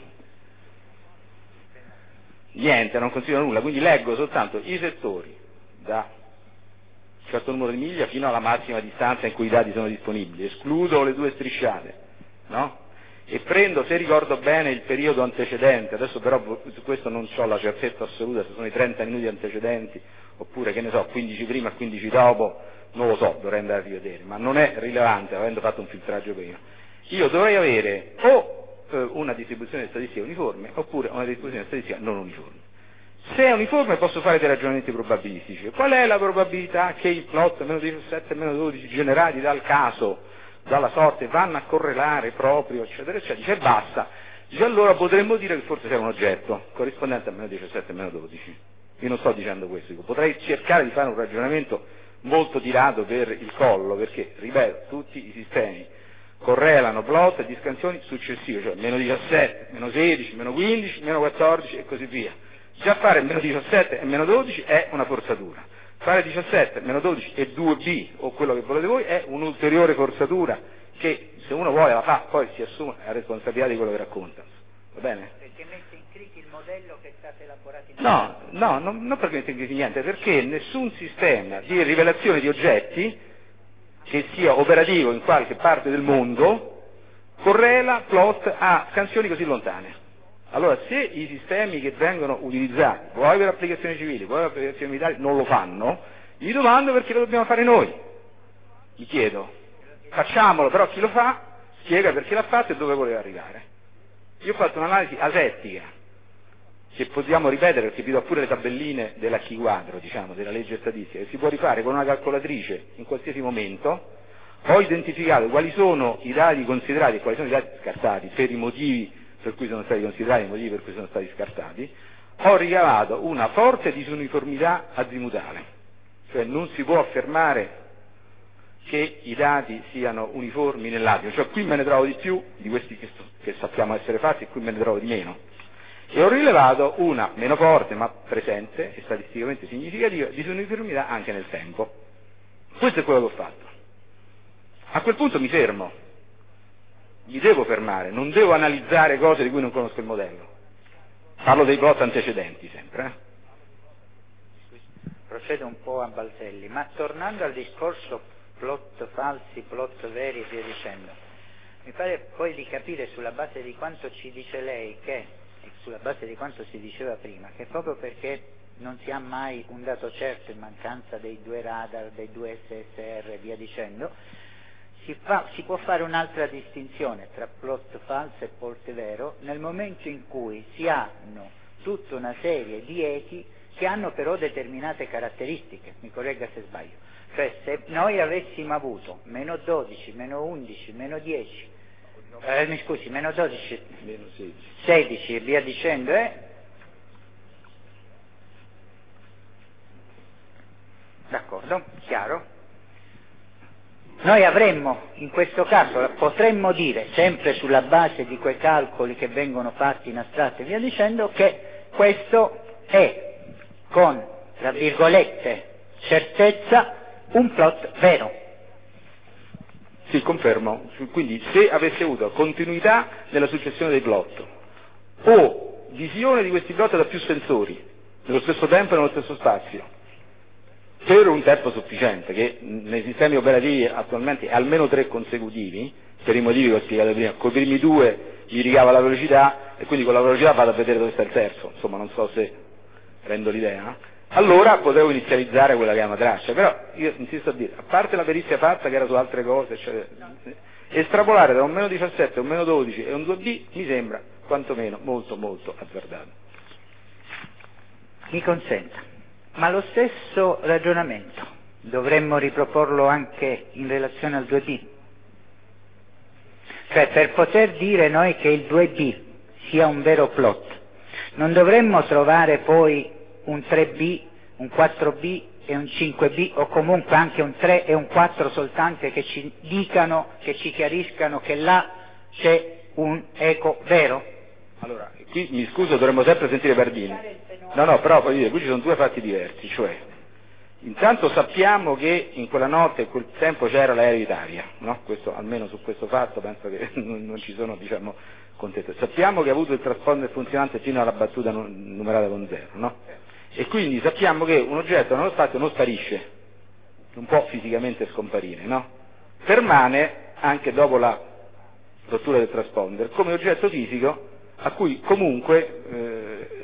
Speaker 1: niente, non considero nulla, quindi leggo soltanto i settori da un certo numero di miglia fino alla massima distanza in cui i dati sono disponibili, escludo le due strisciate, no? E prendo, se ricordo bene, il periodo antecedente, adesso però su questo non ho la certezza assoluta se sono i 30 minuti antecedenti oppure, che ne so, 15 prima e 15 dopo, non lo so, dovrei andare a rivedere, ma non è rilevante avendo fatto un filtraggio prima. Io dovrei avere o una distribuzione statistica uniforme oppure una distribuzione statistica non uniforme. Se è uniforme posso fare dei ragionamenti probabilistici. Qual è la probabilità che i plot meno 17 e meno 12 generati dal caso, dalla sorte, vanno a correlare proprio, eccetera, eccetera? Dice è bassa. Dice allora potremmo dire che forse c'è un oggetto corrispondente a meno 17 e meno 12. Io non sto dicendo questo, dico, potrei cercare di fare un ragionamento molto tirato per il collo, perché, ripeto, tutti i sistemi correlano plot di scansioni successive, cioè meno 17, meno 16, meno 15, meno 14 e così via. Già fare meno 17 e meno 12 è una forzatura, fare 17, meno 12 e 2b o quello che volete voi è un'ulteriore forzatura che se uno vuole la fa, poi si assume la responsabilità di quello che racconta, va bene?
Speaker 4: Perché mette in crisi il modello che è stato elaborato in
Speaker 1: No, non perché mette in crisi niente, perché nessun sistema di rivelazione di oggetti che sia operativo in qualche parte del mondo correla plot a scansioni così lontane. Allora, se i sistemi che vengono utilizzati, vuoi per applicazioni civili, vuoi per applicazioni militari, non lo fanno, mi domando perché lo dobbiamo fare noi. Mi chiedo, facciamolo, però chi lo fa spiega perché l'ha fatto e dove voleva arrivare. Io ho fatto un'analisi asettica, che possiamo ripetere, perché vi do pure le tabelline della chi quadro, diciamo, della legge statistica, che si può rifare con una calcolatrice in qualsiasi momento. Ho identificato quali sono i dati considerati e quali sono i dati scartati per i motivi per cui sono stati considerati e i motivi per cui sono stati scartati. Ho ricavato una forte disuniformità azimutale, cioè non si può affermare che i dati siano uniformi nell'attimo, cioè qui me ne trovo di più di questi che sappiamo essere fatti e qui me ne trovo di meno. E ho rilevato una meno forte ma presente e statisticamente significativa disuniformità anche nel tempo. Questo è quello che ho fatto. A quel punto mi fermo, mi devo fermare, non devo analizzare cose di cui non conosco il modello. Parlo dei plot antecedenti sempre.
Speaker 4: Procedo un po' a balzelli, ma tornando al discorso plot falsi, plot veri e via dicendo, mi pare poi di capire sulla base di quanto ci dice lei che, e sulla base di quanto si diceva prima, che proprio perché non si ha mai un dato certo in mancanza dei 2 radar, dei 2 SSR e via dicendo, si può fare un'altra distinzione tra plot falso e plot vero nel momento in cui si hanno tutta una serie di echi che hanno però determinate caratteristiche, mi corregga se sbaglio. Cioè se noi avessimo avuto meno 12, meno 11, meno 10, mi scusi, meno 12,
Speaker 1: Meno
Speaker 4: 16 e via dicendo, d'accordo, chiaro? Noi avremmo, in questo caso, potremmo dire, sempre sulla base di quei calcoli che vengono fatti in astratto e via dicendo, che questo è, con, tra virgolette, certezza, un plot vero.
Speaker 1: Sì, confermo. Quindi se avesse avuto continuità nella successione dei plot o visione di questi plot da più sensori, nello stesso tempo e nello stesso spazio, per un tempo sufficiente, che nei sistemi operativi attualmente è almeno 3 consecutivi, per i motivi che ho spiegato prima, con i primi 2 gli ricava la velocità e quindi con la velocità vado a vedere dove sta il terzo, insomma non so se rendo l'idea, allora potevo inizializzare quella che è una traccia, però io insisto a dire, a parte la perizia fatta che era su altre cose, eccetera, estrapolare da un meno 17, un meno 12 e un 2B mi sembra quantomeno molto molto azzardato.
Speaker 4: Mi consenta. Ma lo stesso ragionamento dovremmo riproporlo anche in relazione al 2B. Cioè, per poter dire noi che il 2B sia un vero plot, non dovremmo trovare poi un 3B, un 4B e un 5B, o comunque anche un 3 e un 4 soltanto, che ci dicano, che ci chiariscano che là c'è un eco vero?
Speaker 1: Allora, qui mi scuso, dovremmo sempre sentire Bardini. No, però voglio dire, qui ci sono 2 fatti diversi, cioè, intanto sappiamo che in quella notte e quel tempo c'era l'aereo Italia, no? Questo, almeno su questo fatto penso che non ci sono, diciamo, contesti. Sappiamo che ha avuto il transponder funzionante fino alla battuta numerata con 0, no? E quindi sappiamo che un oggetto nello spazio non sparisce, non può fisicamente scomparire, no? Permane anche dopo la rottura del transponder come oggetto fisico a cui comunque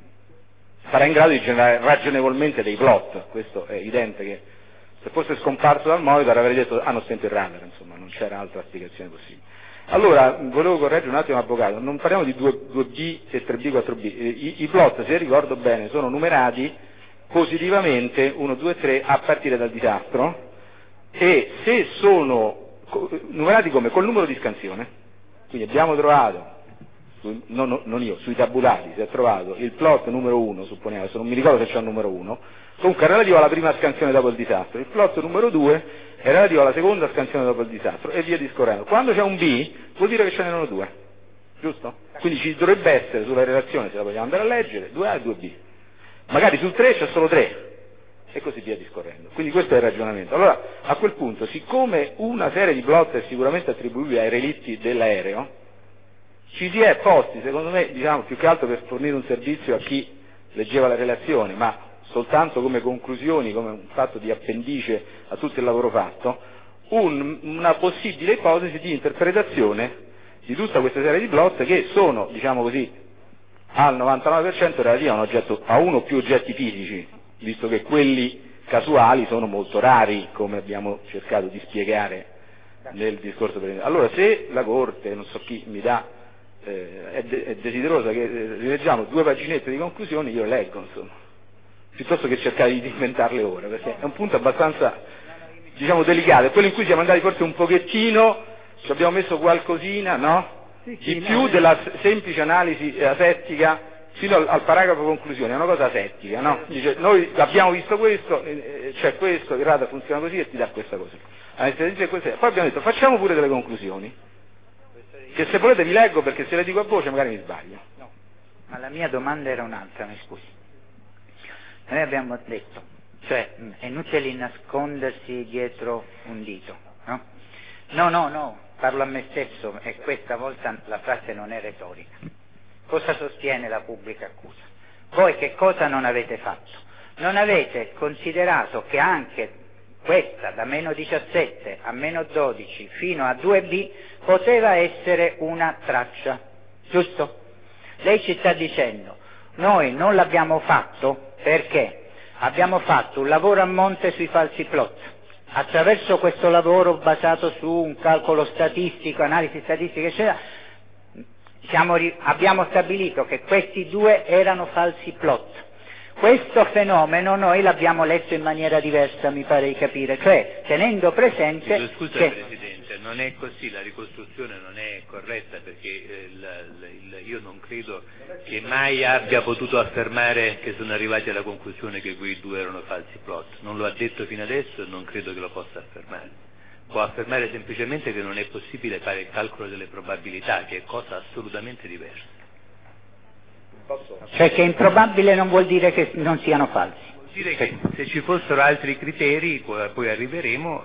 Speaker 1: sarà in grado di generare ragionevolmente dei plot. Questo è evidente, che se fosse scomparso dal monitor avrei detto hanno spento il radar, insomma non c'era altra spiegazione possibile. Allora, volevo correggere un attimo l'avvocato, non parliamo di 2B e 3B, 4B, i plot, se ricordo bene, sono numerati positivamente 1, 2, 3 a partire dal disastro, e se sono numerati come col numero di scansione, quindi abbiamo trovato, non io, sui tabulati si è trovato il plot numero 1, supponiamo, adesso non mi ricordo se c'è un numero 1, comunque è relativo alla prima scansione dopo il disastro, il plot numero 2 è relativo alla seconda scansione dopo il disastro, e via discorrendo. Quando c'è un B vuol dire che ce n'erano 2, giusto? Quindi ci dovrebbe essere sulla relazione, se la vogliamo andare a leggere, 2A e 2B, magari sul 3 c'è solo 3, e così via discorrendo. Quindi questo è il ragionamento. Allora, a quel punto, siccome una serie di plot è sicuramente attribuibile ai relitti dell'aereo, ci si è posti, secondo me, diciamo, più che altro per fornire un servizio a chi leggeva la relazione, ma soltanto come conclusioni, come un fatto di appendice a tutto il lavoro fatto, una possibile ipotesi di interpretazione di tutta questa serie di plot che sono, diciamo così, al 99% relativi a un oggetto, a uno o più oggetti fisici, visto che quelli casuali sono molto rari, come abbiamo cercato di spiegare nel discorso precedente. Allora, se la Corte, non so chi, mi dà è desiderosa che rileggiamo 2 paginette di conclusioni, io leggo, insomma, piuttosto che cercare di inventarle ora, perché è un punto abbastanza, diciamo, delicato, è quello in cui siamo andati forse un pochettino, ci abbiamo messo qualcosina, no? Di più della semplice analisi asettica fino al paragrafo conclusione, è una cosa asettica, no? Dice, noi abbiamo visto questo, c'è questo, il radar funziona così e ti dà questa cosa. Poi abbiamo detto, facciamo pure delle conclusioni, che se volete vi leggo, perché se le dico a voce magari mi sbaglio.
Speaker 4: No, ma la mia domanda era un'altra, mi scusi. Noi abbiamo detto, cioè è inutile nascondersi dietro un dito, no? No, parlo a me stesso e questa volta la frase non è retorica. Cosa sostiene la pubblica accusa? Voi che cosa non avete fatto? Non avete considerato che anche questa, da meno 17 a meno 12 fino a 2B, poteva essere una traccia, giusto? Lei ci sta dicendo, noi non l'abbiamo fatto perché abbiamo fatto un lavoro a monte sui falsi plot. Attraverso questo lavoro basato su un calcolo statistico, analisi statistica, eccetera, abbiamo stabilito che questi 2 erano falsi plot. Questo fenomeno noi l'abbiamo letto in maniera diversa, mi pare di capire, cioè tenendo presente
Speaker 5: scusa
Speaker 4: che...
Speaker 5: Presidente, non è così, la ricostruzione non è corretta, perché io non credo che mai abbia potuto affermare che sono arrivati alla conclusione che quei 2 erano falsi plot. Non lo ha detto fino adesso e non credo che lo possa affermare. Può affermare semplicemente che non è possibile fare il calcolo delle probabilità, che è cosa assolutamente diversa.
Speaker 4: Cioè che improbabile non vuol dire che non siano falsi.
Speaker 5: Vuol dire che se ci fossero altri criteri, poi arriveremo,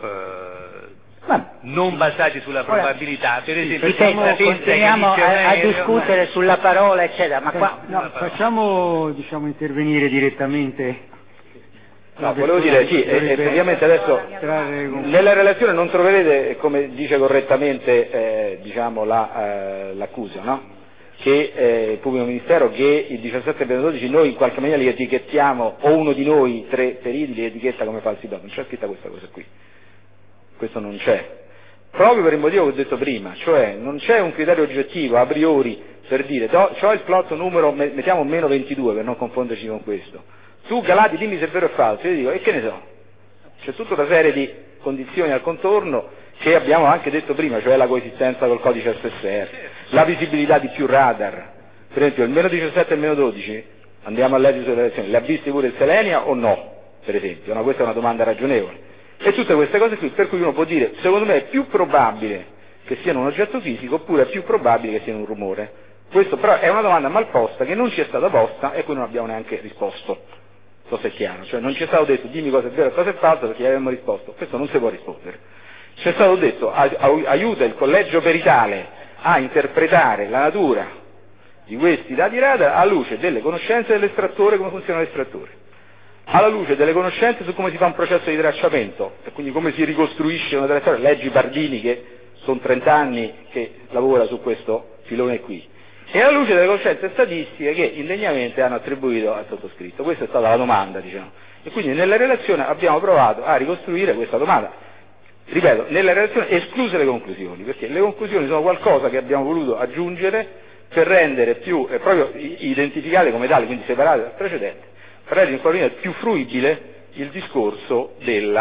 Speaker 5: non basati sulla probabilità, per esempio...
Speaker 4: Ripeto, continuiamo a discutere sulla parola, eccetera, ma qua...
Speaker 3: No, facciamo, diciamo, intervenire direttamente...
Speaker 1: No, volevo dire, sì, effettivamente adesso nella relazione non troverete, come dice correttamente diciamo l'accusa, no? Che il pubblico ministero, che il 17 per 12 noi in qualche maniera li etichettiamo, o uno di noi 3 periti li etichetta come falsi plot. Non c'è scritta questa cosa qui, questo non c'è, proprio per il motivo che ho detto prima, cioè non c'è un criterio oggettivo a priori per dire c'ho il plot numero, mettiamo meno 22 per non confonderci con questo, tu Galati dimmi se è vero o falso, io dico e che ne so, c'è tutta una serie di condizioni al contorno che abbiamo anche detto prima, cioè la coesistenza col codice SSR, la visibilità di più radar. Per esempio il meno 17 e il meno 12, andiamo a leggere sulle elezioni, le ha viste pure il Selenia o no? Per esempio, no? Questa è una domanda ragionevole. E tutte queste cose qui, per cui uno può dire, secondo me è più probabile che siano un oggetto fisico, oppure è più probabile che siano un rumore. Questo però è una domanda mal posta che non ci è stata posta e cui non abbiamo neanche risposto. So se è chiaro, cioè non ci è stato detto dimmi cosa è vero e cosa è falso, perché gli avremmo risposto, questo non si può rispondere. Ci è stato detto aiuta il collegio peritale a interpretare la natura di questi dati radar alla luce delle conoscenze dell'estrattore, come funziona l'estrattore, alla luce delle conoscenze su come si fa un processo di tracciamento e quindi come si ricostruisce una traiettoria. Leggi Bardini, che sono 30 anni che lavora su questo filone qui, e alla luce delle conoscenze statistiche che indegnamente hanno attribuito al sottoscritto. Questa è stata la domanda, diciamo, e quindi nella relazione abbiamo provato a ricostruire questa domanda. Ripeto, nella relazione escluse le conclusioni, perché le conclusioni sono qualcosa che abbiamo voluto aggiungere per rendere più, proprio identificate come tali, quindi separate dal precedente, per rendere in qualche maniera più fruibile il discorso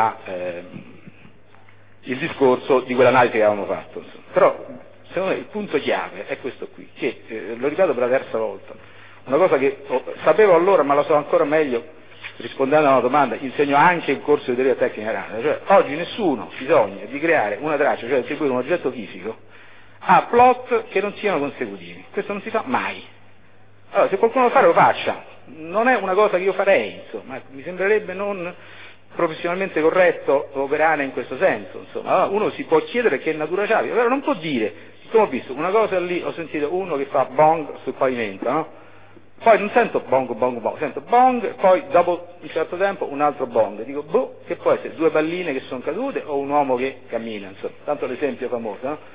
Speaker 1: di quell'analisi che avevamo fatto. Però, secondo me, il punto chiave è questo qui, che, lo ripeto per la terza volta, una cosa che sapevo allora ma lo so ancora meglio rispondendo a una domanda, insegno anche un corso di teoria tecnica radar, cioè oggi nessuno si sogna di creare una traccia, cioè attribuire un oggetto fisico a plot che non siano consecutivi. Questo non si fa mai. Allora, se qualcuno lo fa lo faccia, non è una cosa che io farei, insomma, mi sembrerebbe non professionalmente corretto operare in questo senso, insomma. Allora, uno si può chiedere che natura c'ha, però non può dire, siccome ho visto una cosa lì, ho sentito uno che fa bong sul pavimento, no? Poi non sento bong, bong, bong, sento bong, poi dopo un certo tempo un altro bong. Dico, boh, che può essere? 2 palline che sono cadute o un uomo che cammina, insomma. Tanto l'esempio famoso, no?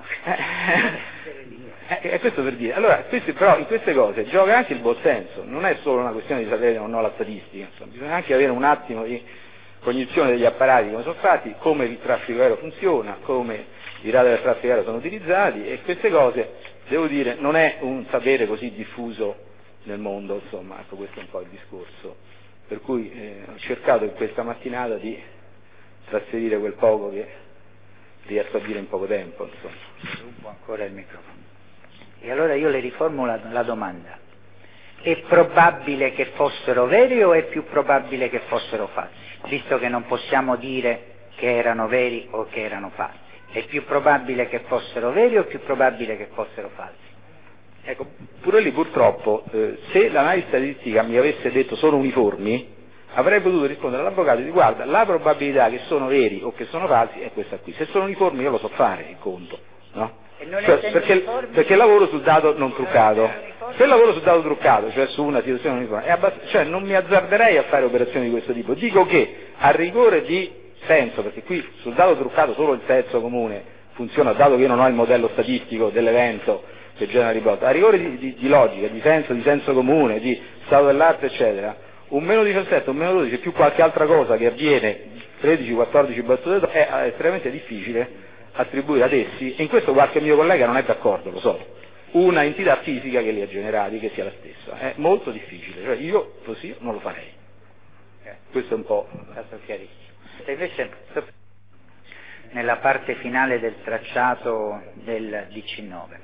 Speaker 1: È questo per dire. Allora, però in queste cose gioca anche il buon senso, non è solo una questione di sapere o no la statistica, insomma. Bisogna anche avere un attimo di cognizione degli apparati, come sono fatti, come il traffico aereo funziona, come i radar del traffico aereo sono utilizzati, e queste cose devo dire, non è un sapere così diffuso nel mondo, insomma, ecco, questo è un po' il discorso. Per cui ho cercato in questa mattinata di trasferire quel poco che riesco a dire in poco tempo, insomma.
Speaker 4: Rubo ancora il microfono. E allora io le riformulo la domanda. È probabile che fossero veri o è più probabile che fossero falsi? Visto che non possiamo dire che erano veri o che erano falsi. È più probabile che fossero veri o è più probabile che fossero falsi?
Speaker 1: Ecco, pure lì purtroppo, se l'analisi statistica mi avesse detto sono uniformi, avrei potuto rispondere all'avvocato di guarda, la probabilità che sono veri o che sono falsi è questa qui. Se sono uniformi io lo so fare il conto, no? Perché lavoro sul dato non truccato. Se lavoro sul dato truccato, cioè su una situazione uniforme, cioè non mi azzarderei a fare operazioni di questo tipo. Dico che a rigore di senso, perché qui sul dato truccato solo il senso comune funziona, dato che io non ho il modello statistico dell'evento che genera ribalta, a rigore di logica, di senso comune, di stato dell'arte, eccetera, un meno 17, un meno 12 più qualche altra cosa che avviene 13-14 battute è estremamente difficile attribuire ad essi, e in questo qualche mio collega non è d'accordo, lo so, una entità fisica che li ha generati, che sia la stessa. È molto difficile, cioè io così non lo farei. Questo è un po'...
Speaker 4: Stato chiarissimo. E invece, nella parte finale del tracciato del 19,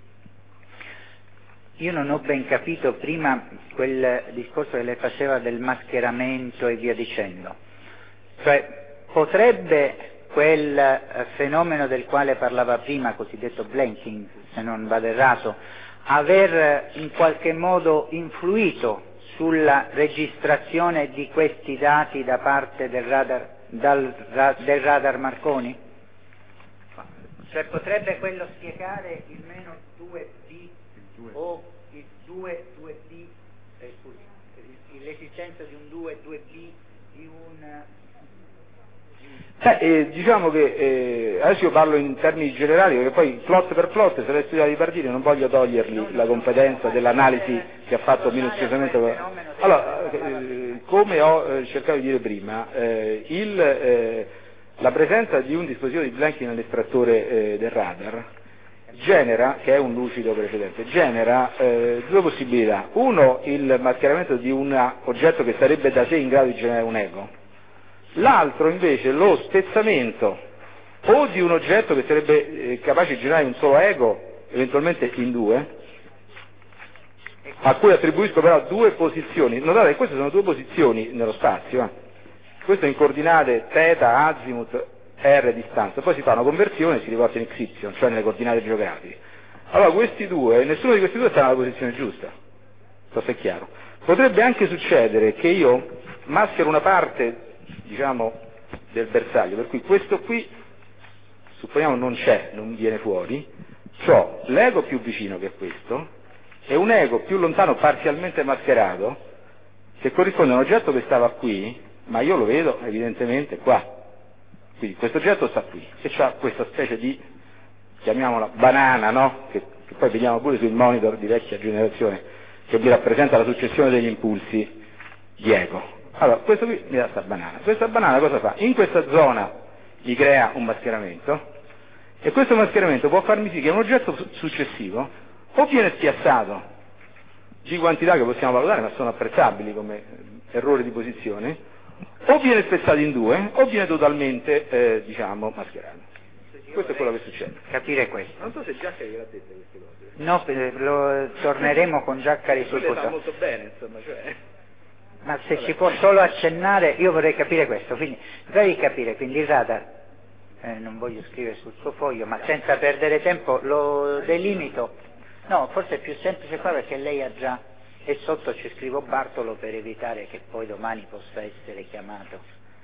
Speaker 4: io non ho ben capito prima quel discorso che lei faceva del mascheramento e via dicendo. Cioè, potrebbe quel fenomeno del quale parlava prima, cosiddetto blanking, se non vado errato, aver in qualche modo influito sulla registrazione di questi dati da parte del radar Marconi? Cioè potrebbe quello spiegare il meno 2B o il 2B, l'esistenza di un 2B di un...
Speaker 1: diciamo che adesso io parlo in termini generali, perché poi plot per plot, se l'è studiato di partire, non voglio togliergli la competenza dell'analisi che ha fatto minuziosamente. Allora, come ho cercato di dire prima, la presenza di un dispositivo di blanking nell'estrattore del radar genera, che è un lucido precedente, genera due possibilità. Uno, il mascheramento di un oggetto che sarebbe da sé in grado di generare un eco. L'altro invece lo spezzamento o di un oggetto che sarebbe capace di generare un solo eco, eventualmente in due, a cui attribuisco però due posizioni. Notate che queste sono due posizioni nello spazio, questo in coordinate θ, azimuth, r distanza, poi si fa una conversione e si riporta in xy, cioè nelle coordinate geografiche. Allora questi due, nessuno di questi due sta nella posizione giusta, so se è chiaro. Potrebbe anche succedere che io maschero una parte, diciamo, del bersaglio, per cui questo qui, supponiamo non c'è, non viene fuori, c'ho l'ego più vicino che è questo, e un ego più lontano parzialmente mascherato, che corrisponde a un oggetto che stava qui, ma io lo vedo evidentemente qua. Quindi questo oggetto sta qui, e c'ha questa specie di, chiamiamola banana, no? Che poi vediamo pure sui monitor di vecchia generazione, che vi rappresenta la successione degli impulsi di ego. Allora, questo qui mi dà sta banana. Questa banana cosa fa? In questa zona mi crea un mascheramento, e questo mascheramento può farmi sì che un oggetto successivo o viene spiazzato di quantità che possiamo valutare, ma sono apprezzabili come errori di posizione, o viene spezzato in due, o viene totalmente, diciamo, mascherato. Questo è quello che succede.
Speaker 4: Capire questo.
Speaker 1: Non so se Giaccari l'ha dette queste cose.
Speaker 4: No, lo torneremo con Giaccari sul
Speaker 1: punto.
Speaker 4: punto.
Speaker 1: Sa molto bene, insomma, cioè...
Speaker 4: Ma se ci può solo accennare, io vorrei capire questo, quindi vorrei capire, quindi il radar, non voglio scrivere sul suo foglio, ma senza perdere tempo lo delimito. No, forse è più semplice qua perché lei ha già, e sotto ci scrivo Bartolo per evitare che poi domani possa essere chiamato.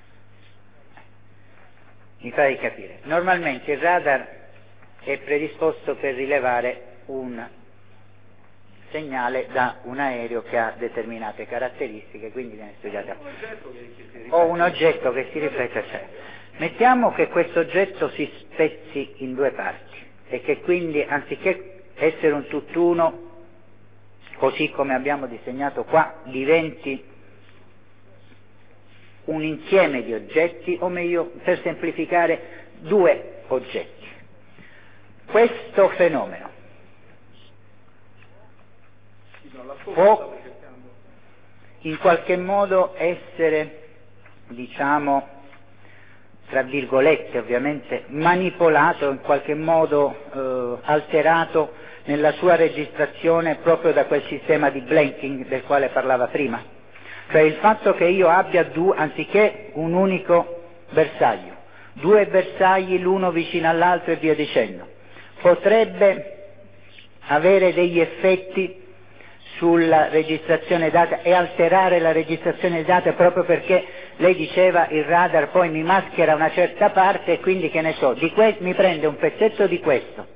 Speaker 4: Mi pare di capire. Normalmente il radar è predisposto per rilevare un segnale da un aereo che ha determinate caratteristiche, quindi viene studiata. O un oggetto che si riflette, eccetera. Mettiamo che questo oggetto si spezzi in due parti e che quindi anziché essere un tutt'uno, così come abbiamo disegnato qua, diventi un insieme di oggetti, o meglio, per semplificare, due oggetti. Questo fenomeno può in qualche modo essere, diciamo, tra virgolette ovviamente, manipolato, in qualche modo alterato nella sua registrazione proprio da quel sistema di blanking del quale parlava prima. Cioè il fatto che io abbia anziché un unico bersaglio, due bersagli l'uno vicino all'altro e via dicendo, potrebbe avere degli effetti sulla registrazione data e alterare la registrazione data proprio perché lei diceva il radar poi mi maschera una certa parte e quindi che ne so, mi prende un pezzetto di questo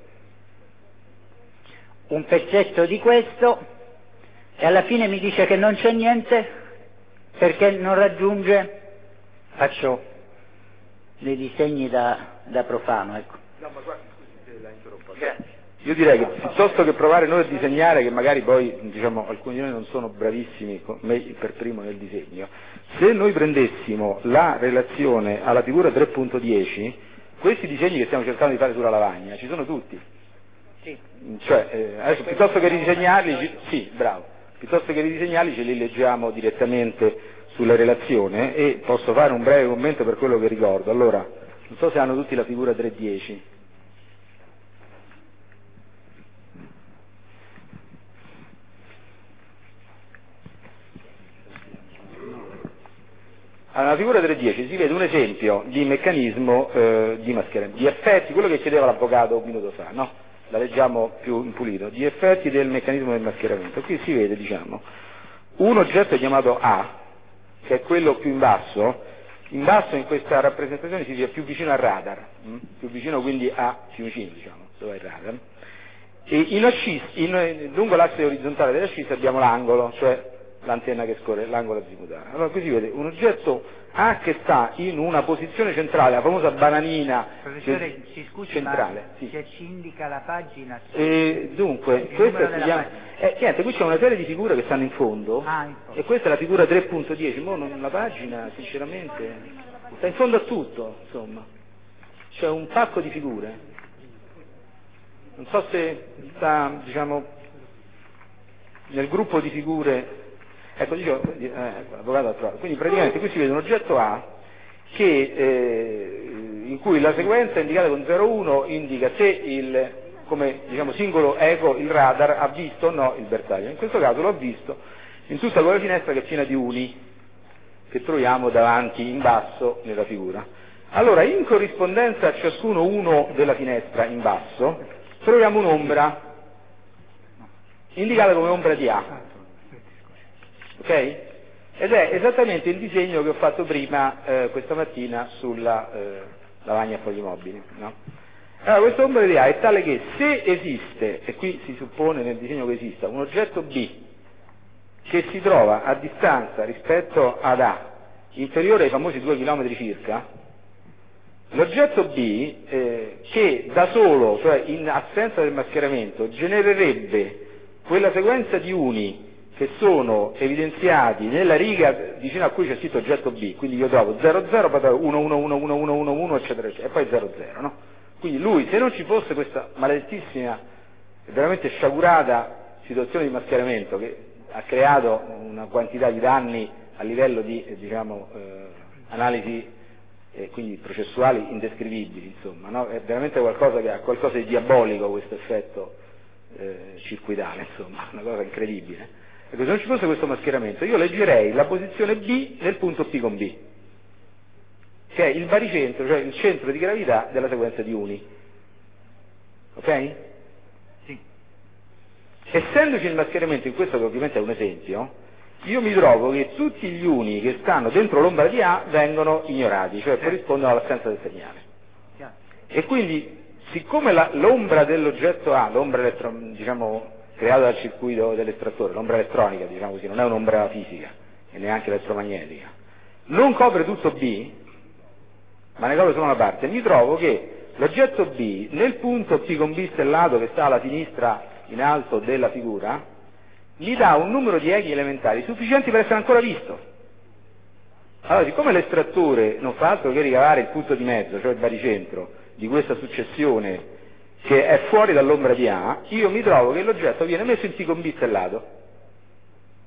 Speaker 4: e alla fine mi dice che non c'è niente perché non raggiunge, faccio dei disegni da profano, ecco.
Speaker 1: No, ma guarda, scusi se la interrompo. Io direi che piuttosto che provare noi a disegnare, che magari poi diciamo alcuni di noi non sono bravissimi, me per primo nel disegno, se noi prendessimo la relazione alla figura 3.10, questi disegni che stiamo cercando di fare sulla lavagna ci sono tutti.
Speaker 4: Sì.
Speaker 1: Cioè, adesso piuttosto che ridisegnarli, sì, bravo, piuttosto che ridisegnarli ce li leggiamo direttamente sulla relazione e posso fare un breve commento per quello che ricordo. Allora, non so se hanno tutti la figura 3.10. Alla figura 3.10 si vede un esempio di meccanismo di mascheramento, di effetti, quello che chiedeva l'avvocato un minuto fa, no? La leggiamo più in pulito, di effetti del meccanismo del mascheramento. Qui si vede, diciamo, un oggetto chiamato A, che è quello più in basso in questa rappresentazione si vede più vicino al radar, più vicino quindi a, più vicino diciamo, dove è il radar, e lungo l'asse orizzontale della scissa abbiamo l'angolo, cioè l'antenna che scorre, l'angolo azimutale. Allora qui si vede un oggetto A che sta in una posizione centrale, la famosa bananina.
Speaker 4: Professore, si scusi,
Speaker 1: centrale,
Speaker 4: ma
Speaker 1: sì.
Speaker 4: se ci indica la pagina...
Speaker 1: Dunque, questa si chiama... niente, qui c'è una serie di figure che stanno in fondo, e questa è la figura 3.10, ma la pagina sinceramente sta in fondo a tutto, insomma. C'è un pacco di figure. Non so se sta, diciamo, nel gruppo di figure... Ecco, dicevo, l'avvocato ha trovato. Quindi praticamente qui si vede un oggetto A in cui la sequenza indicata con 0,1 indica se come diciamo singolo eco il radar ha visto o no il bersaglio. In questo caso l'ho visto in tutta quella finestra che è piena di uni che troviamo davanti in basso nella figura. Allora, in corrispondenza a ciascuno uno della finestra in basso troviamo un'ombra indicata come ombra di A. Ok? Ed è esattamente il disegno che ho fatto prima questa mattina sulla lavagna a fogli mobili, no? Allora, questa ombra di A è tale che se esiste, e qui si suppone nel disegno che esista, un oggetto B che si trova a distanza rispetto ad A inferiore ai famosi 2 km circa, l'oggetto B che da solo, cioè in assenza del mascheramento, genererebbe quella sequenza di uni che sono evidenziati nella riga vicino a cui c'è scritto oggetto B, quindi io trovo 00, poi trovo 1, 1, 1, 1, 1, 1, 1, eccetera, eccetera, e poi 0, 0, no? Quindi lui, se non ci fosse questa maledettissima e veramente sciagurata situazione di mascheramento che ha creato una quantità di danni a livello di, diciamo, analisi quindi processuali indescrivibili, insomma, no? È veramente qualcosa che ha qualcosa di diabolico questo effetto circuitale, insomma, una cosa incredibile. Ecco, se non ci fosse questo mascheramento, io leggerei la posizione B nel punto P con B, che è il baricentro, cioè il centro di gravità della sequenza di uni. Ok?
Speaker 4: Sì.
Speaker 1: Essendoci il mascheramento in questo, che ovviamente è un esempio, io mi trovo che tutti gli uni che stanno dentro l'ombra di A vengono ignorati, cioè corrispondono all'assenza del segnale. E quindi, siccome l'ombra dell'oggetto A, l'ombra diciamo creata dal circuito dell'estrattore, l'ombra elettronica, diciamo così, non è un'ombra fisica e neanche elettromagnetica, non copre tutto B, ma ne copre solo una parte, mi trovo che l'oggetto B nel punto P con B stellato che sta alla sinistra in alto della figura mi dà un numero di echi elementari sufficienti per essere ancora visto. Allora, siccome l'estrattore non fa altro che ricavare il punto di mezzo, cioè il baricentro di questa successione che è fuori dall'ombra di A, io mi trovo che l'oggetto viene messo in P con B stellato,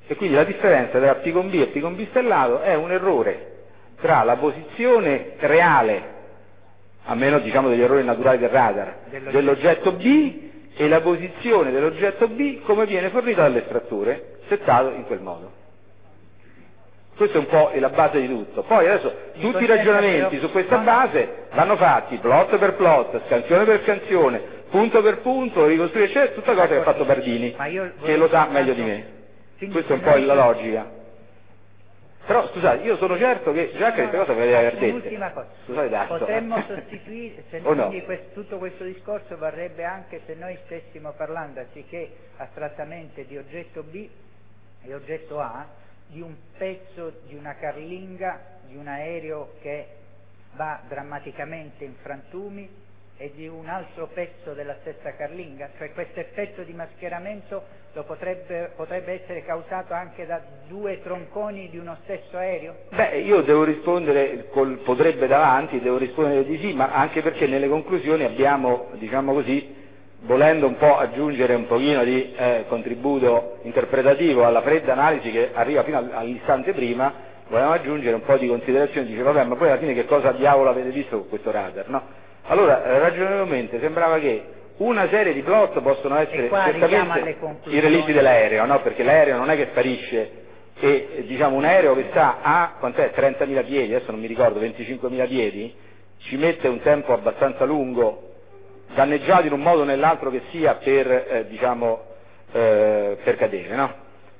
Speaker 1: e quindi la differenza tra P con B e P con B stellato è un errore tra la posizione reale, a meno diciamo degli errori naturali del radar, dell'oggetto B e la posizione dell'oggetto B come viene fornita dall'estrattore settato in quel modo. Questa è un po' la base di tutto. Poi adesso tutti i ragionamenti su questa base vanno fatti plot per plot, scansione per scansione, punto per punto, ricostruire, eccetera, tutta cosa che ha fatto Bardini, che lo sa meglio di me. Questa è un po' la logica. Però scusate, io sono certo che già queste cose ve le aver dette.
Speaker 4: Un'ultima cosa.
Speaker 1: Scusate tanto.
Speaker 4: Potremmo sostituire, quindi tutto questo discorso varrebbe anche se noi stessimo parlando, anziché astrattamente di oggetto B e oggetto A, di un pezzo di una carlinga, di un aereo che va drammaticamente in frantumi e di un altro pezzo della stessa carlinga, cioè questo effetto di mascheramento potrebbe essere causato anche da due tronconi di uno stesso aereo?
Speaker 1: Beh, io devo rispondere col potrebbe davanti, devo rispondere di sì, ma anche perché nelle conclusioni abbiamo, diciamo così, volendo un po' aggiungere un pochino di contributo interpretativo alla fredda analisi che arriva fino all'istante prima, volevamo aggiungere un po' di considerazioni, dice vabbè, ma poi alla fine che cosa diavolo avete visto con questo radar, no? Allora, ragionevolmente sembrava che una serie di plot possono essere certamente i relitti dell'aereo, no? Perché l'aereo non è che sparisce e diciamo un aereo che sta a quant'è? 30.000 piedi, adesso non mi ricordo, 25.000 piedi, ci mette un tempo abbastanza lungo, danneggiato in un modo o nell'altro che sia per per cadere, no?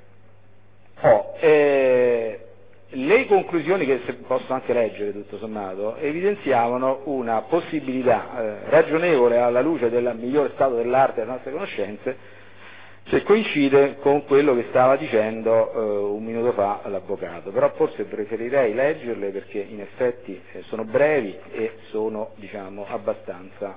Speaker 1: Le conclusioni, che posso anche leggere tutto sommato, evidenziavano una possibilità ragionevole alla luce del miglior stato dell'arte delle nostre conoscenze, che coincide con quello che stava dicendo un minuto fa l'avvocato, però forse preferirei leggerle perché in effetti sono brevi e sono diciamo abbastanza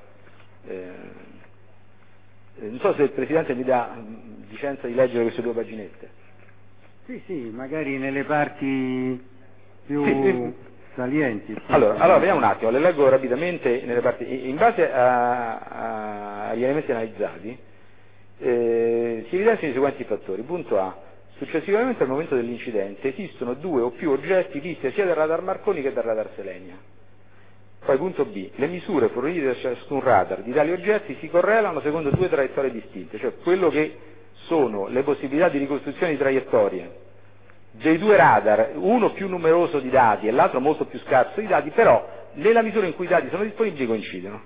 Speaker 1: non so se il Presidente mi dà licenza di leggere queste due paginette.
Speaker 3: Sì, magari nelle parti più salienti. Sì.
Speaker 1: Allora, vediamo un attimo, le leggo rapidamente nelle parti. In base agli elementi analizzati si evidenziano i seguenti fattori. Punto A. Successivamente al momento dell'incidente esistono due o più oggetti visti sia dal radar Marconi che dal radar Selenia. Poi punto B. Le misure fornite da ciascun radar di tali oggetti si correlano secondo due traiettorie distinte, cioè quello che sono le possibilità di ricostruzione di traiettorie dei due radar, uno più numeroso di dati e l'altro molto più scarso di dati, però nella misura in cui i dati sono disponibili coincidono.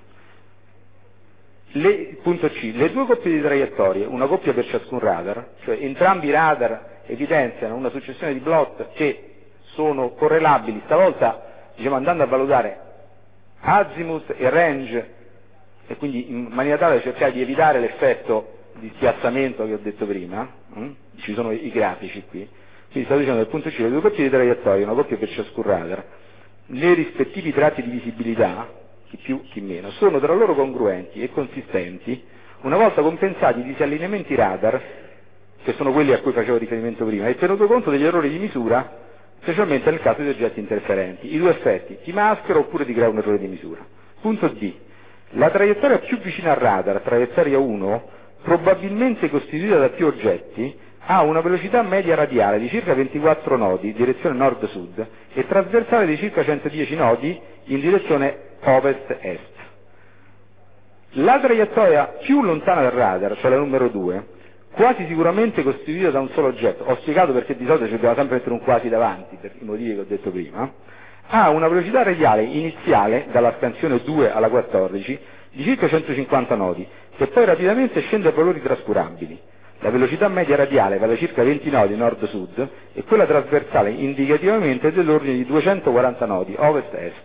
Speaker 1: Punto C. Le due coppie di traiettorie, una coppia per ciascun radar, cioè entrambi i radar evidenziano una successione di plot che sono correlabili, stavolta diciamo andando a valutare azimuth e range, e quindi in maniera tale da cercare di evitare l'effetto di spiazzamento che ho detto prima, ci sono i grafici qui, quindi stavo dicendo dal punto C le due coppie di traiettorie, una coppia per ciascun radar, nei rispettivi tratti di visibilità, chi più chi meno, sono tra loro congruenti e consistenti una volta compensati i disallineamenti radar, che sono quelli a cui facevo riferimento prima, e tenuto conto degli errori di misura, specialmente nel caso di oggetti interferenti. I due effetti ti maschero oppure ti crea un errore di misura. Punto D. La traiettoria più vicina al radar, traiettoria 1, probabilmente costituita da più oggetti, ha una velocità media radiale di circa 24 nodi in direzione nord-sud e trasversale di circa 110 nodi in direzione ovest-est. La traiettoria più lontana dal radar, cioè la numero 2, quasi sicuramente costituita da un solo oggetto, ho spiegato perché di solito ci dobbiamo sempre mettere un quasi davanti, per i motivi che ho detto prima, ha una velocità radiale iniziale, dalla scansione 2 alla 14, di circa 150 nodi, che poi rapidamente scende a valori trascurabili. La velocità media radiale vale circa 20 nodi nord-sud e quella trasversale indicativamente dell'ordine di 240 nodi ovest-est.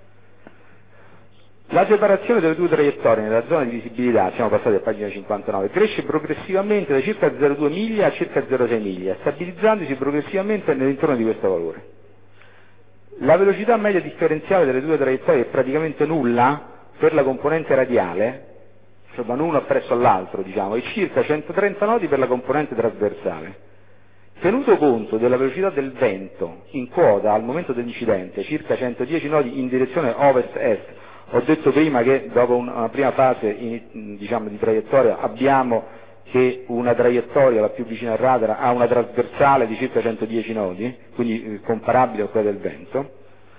Speaker 1: La separazione delle due traiettorie nella zona di visibilità, siamo passati a pagina 59, cresce progressivamente da circa 0,2 miglia a circa 0,6 miglia, stabilizzandosi progressivamente nell'intorno di questo valore. La velocità media differenziale delle due traiettorie è praticamente nulla per la componente radiale, cioè vanno uno appresso all'altro, diciamo, e circa 130 nodi per la componente trasversale. Tenuto conto della velocità del vento in quota al momento dell'incidente, circa 110 nodi in direzione ovest-est, ho detto prima che dopo una prima fase diciamo, di traiettoria abbiamo che una traiettoria, la più vicina al radar, ha una trasversale di circa 110 nodi, quindi comparabile a quella del vento.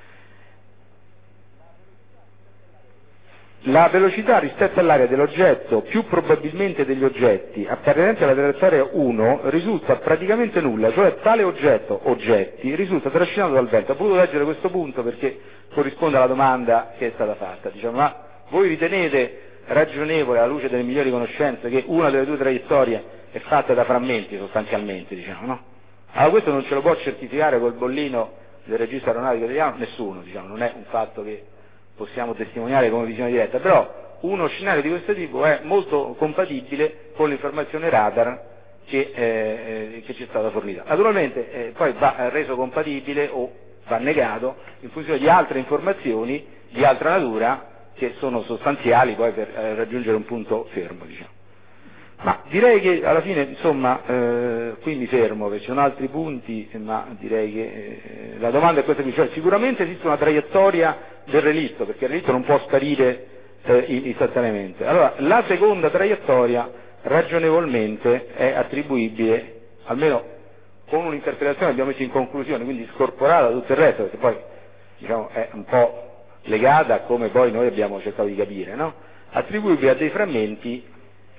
Speaker 1: La velocità rispetto all'area dell'oggetto, più probabilmente degli oggetti, appartenenti alla traiettoria 1, risulta praticamente nulla, cioè tale oggetti, risulta trascinato dal vento. Ho voluto leggere questo punto perché corrisponde alla domanda che è stata fatta. Diciamo, ma voi ritenete ragionevole, alla luce delle migliori conoscenze, che una delle due traiettorie è fatta da frammenti sostanzialmente, diciamo, no? Allora questo non ce lo può certificare col bollino del registro aeronautico italiano nessuno, diciamo, non è un fatto che possiamo testimoniare come visione diretta, però uno scenario di questo tipo è molto compatibile con l'informazione radar che ci è stata fornita. Naturalmente poi va reso compatibile o va negato in funzione di altre informazioni di altra natura che sono sostanziali poi per raggiungere un punto fermo, diciamo. Ma direi che alla fine, insomma, qui mi fermo perché ci sono altri punti, ma direi che la domanda è questa qui, cioè sicuramente esiste una traiettoria del relitto, perché il relitto non può sparire istantaneamente. Allora, la seconda traiettoria ragionevolmente è attribuibile, almeno con un'interpretazione che abbiamo messo in conclusione, quindi scorporata da tutto il resto, perché poi diciamo, è un po' legata a come poi noi abbiamo cercato di capire, no? Attribuibile a dei frammenti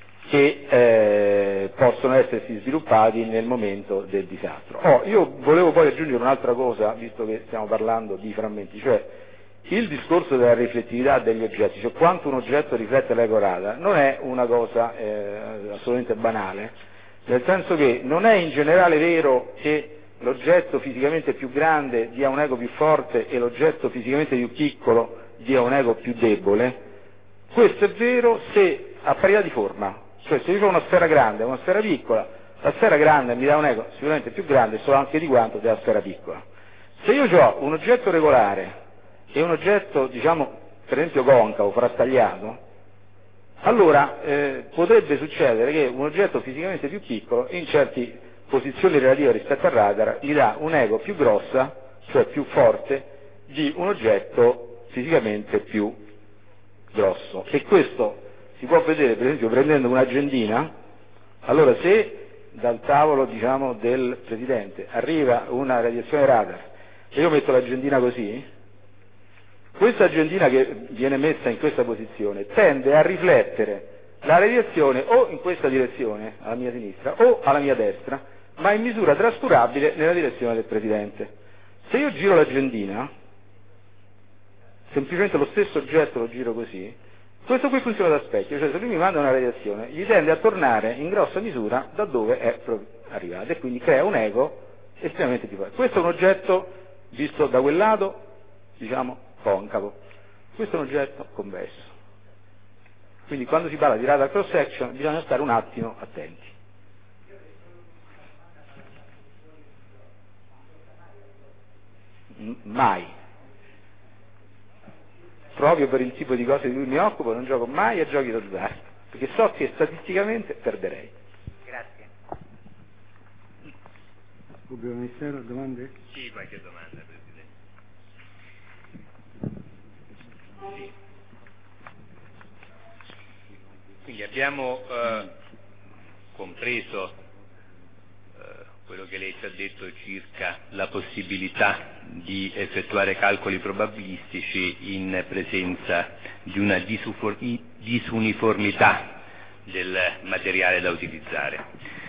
Speaker 1: che possono essersi sviluppati nel momento del disastro. Io volevo poi aggiungere un'altra cosa, visto che stiamo parlando di frammenti, cioè il discorso della riflettività degli oggetti, cioè quanto un oggetto riflette l'eco radar, non è una cosa assolutamente banale, nel senso che non è in generale vero che l'oggetto fisicamente più grande dia un eco più forte e l'oggetto fisicamente più piccolo dia un eco più debole. Questo è vero se a parità di forma, cioè se io ho una sfera grande e una sfera piccola, la sfera grande mi dà un eco sicuramente più grande, so anche di quanto della sfera piccola. Se io ho un oggetto regolare e un oggetto, diciamo, per esempio concavo, frastagliato, allora potrebbe succedere che un oggetto fisicamente più piccolo in certe posizioni relative rispetto al radar mi dà un eco più grossa, cioè più forte, di un oggetto fisicamente più grosso. E questo si può vedere per esempio prendendo un'agendina. Allora se dal tavolo, diciamo, del Presidente arriva una radiazione radar e io metto l'agendina così, questa agendina che viene messa in questa posizione tende a riflettere la radiazione o in questa direzione, alla mia sinistra, o alla mia destra, ma in misura trascurabile nella direzione del Presidente. Se io giro l'agendina, semplicemente lo stesso oggetto lo giro così, questo qui funziona da specchio, cioè se lui mi manda una radiazione gli tende a tornare in grossa misura da dove è arrivata e quindi crea un eco estremamente più forte. Questo è un oggetto visto da quel lato, diciamo, concavo, questo è un oggetto convesso. Quindi quando si parla di radar cross section bisogna stare un attimo attenti. Mai. Proprio per il tipo di cose di cui mi occupo non gioco mai a giochi d'azzardo, perché so che statisticamente perderei.
Speaker 4: Grazie.
Speaker 3: Pubblico Ministero, domande?
Speaker 5: Sì, qualche domanda, Presidente. Sì. Quindi abbiamo compreso quello che lei ci ha detto circa la possibilità di effettuare calcoli probabilistici in presenza di una disuniformità del materiale da utilizzare.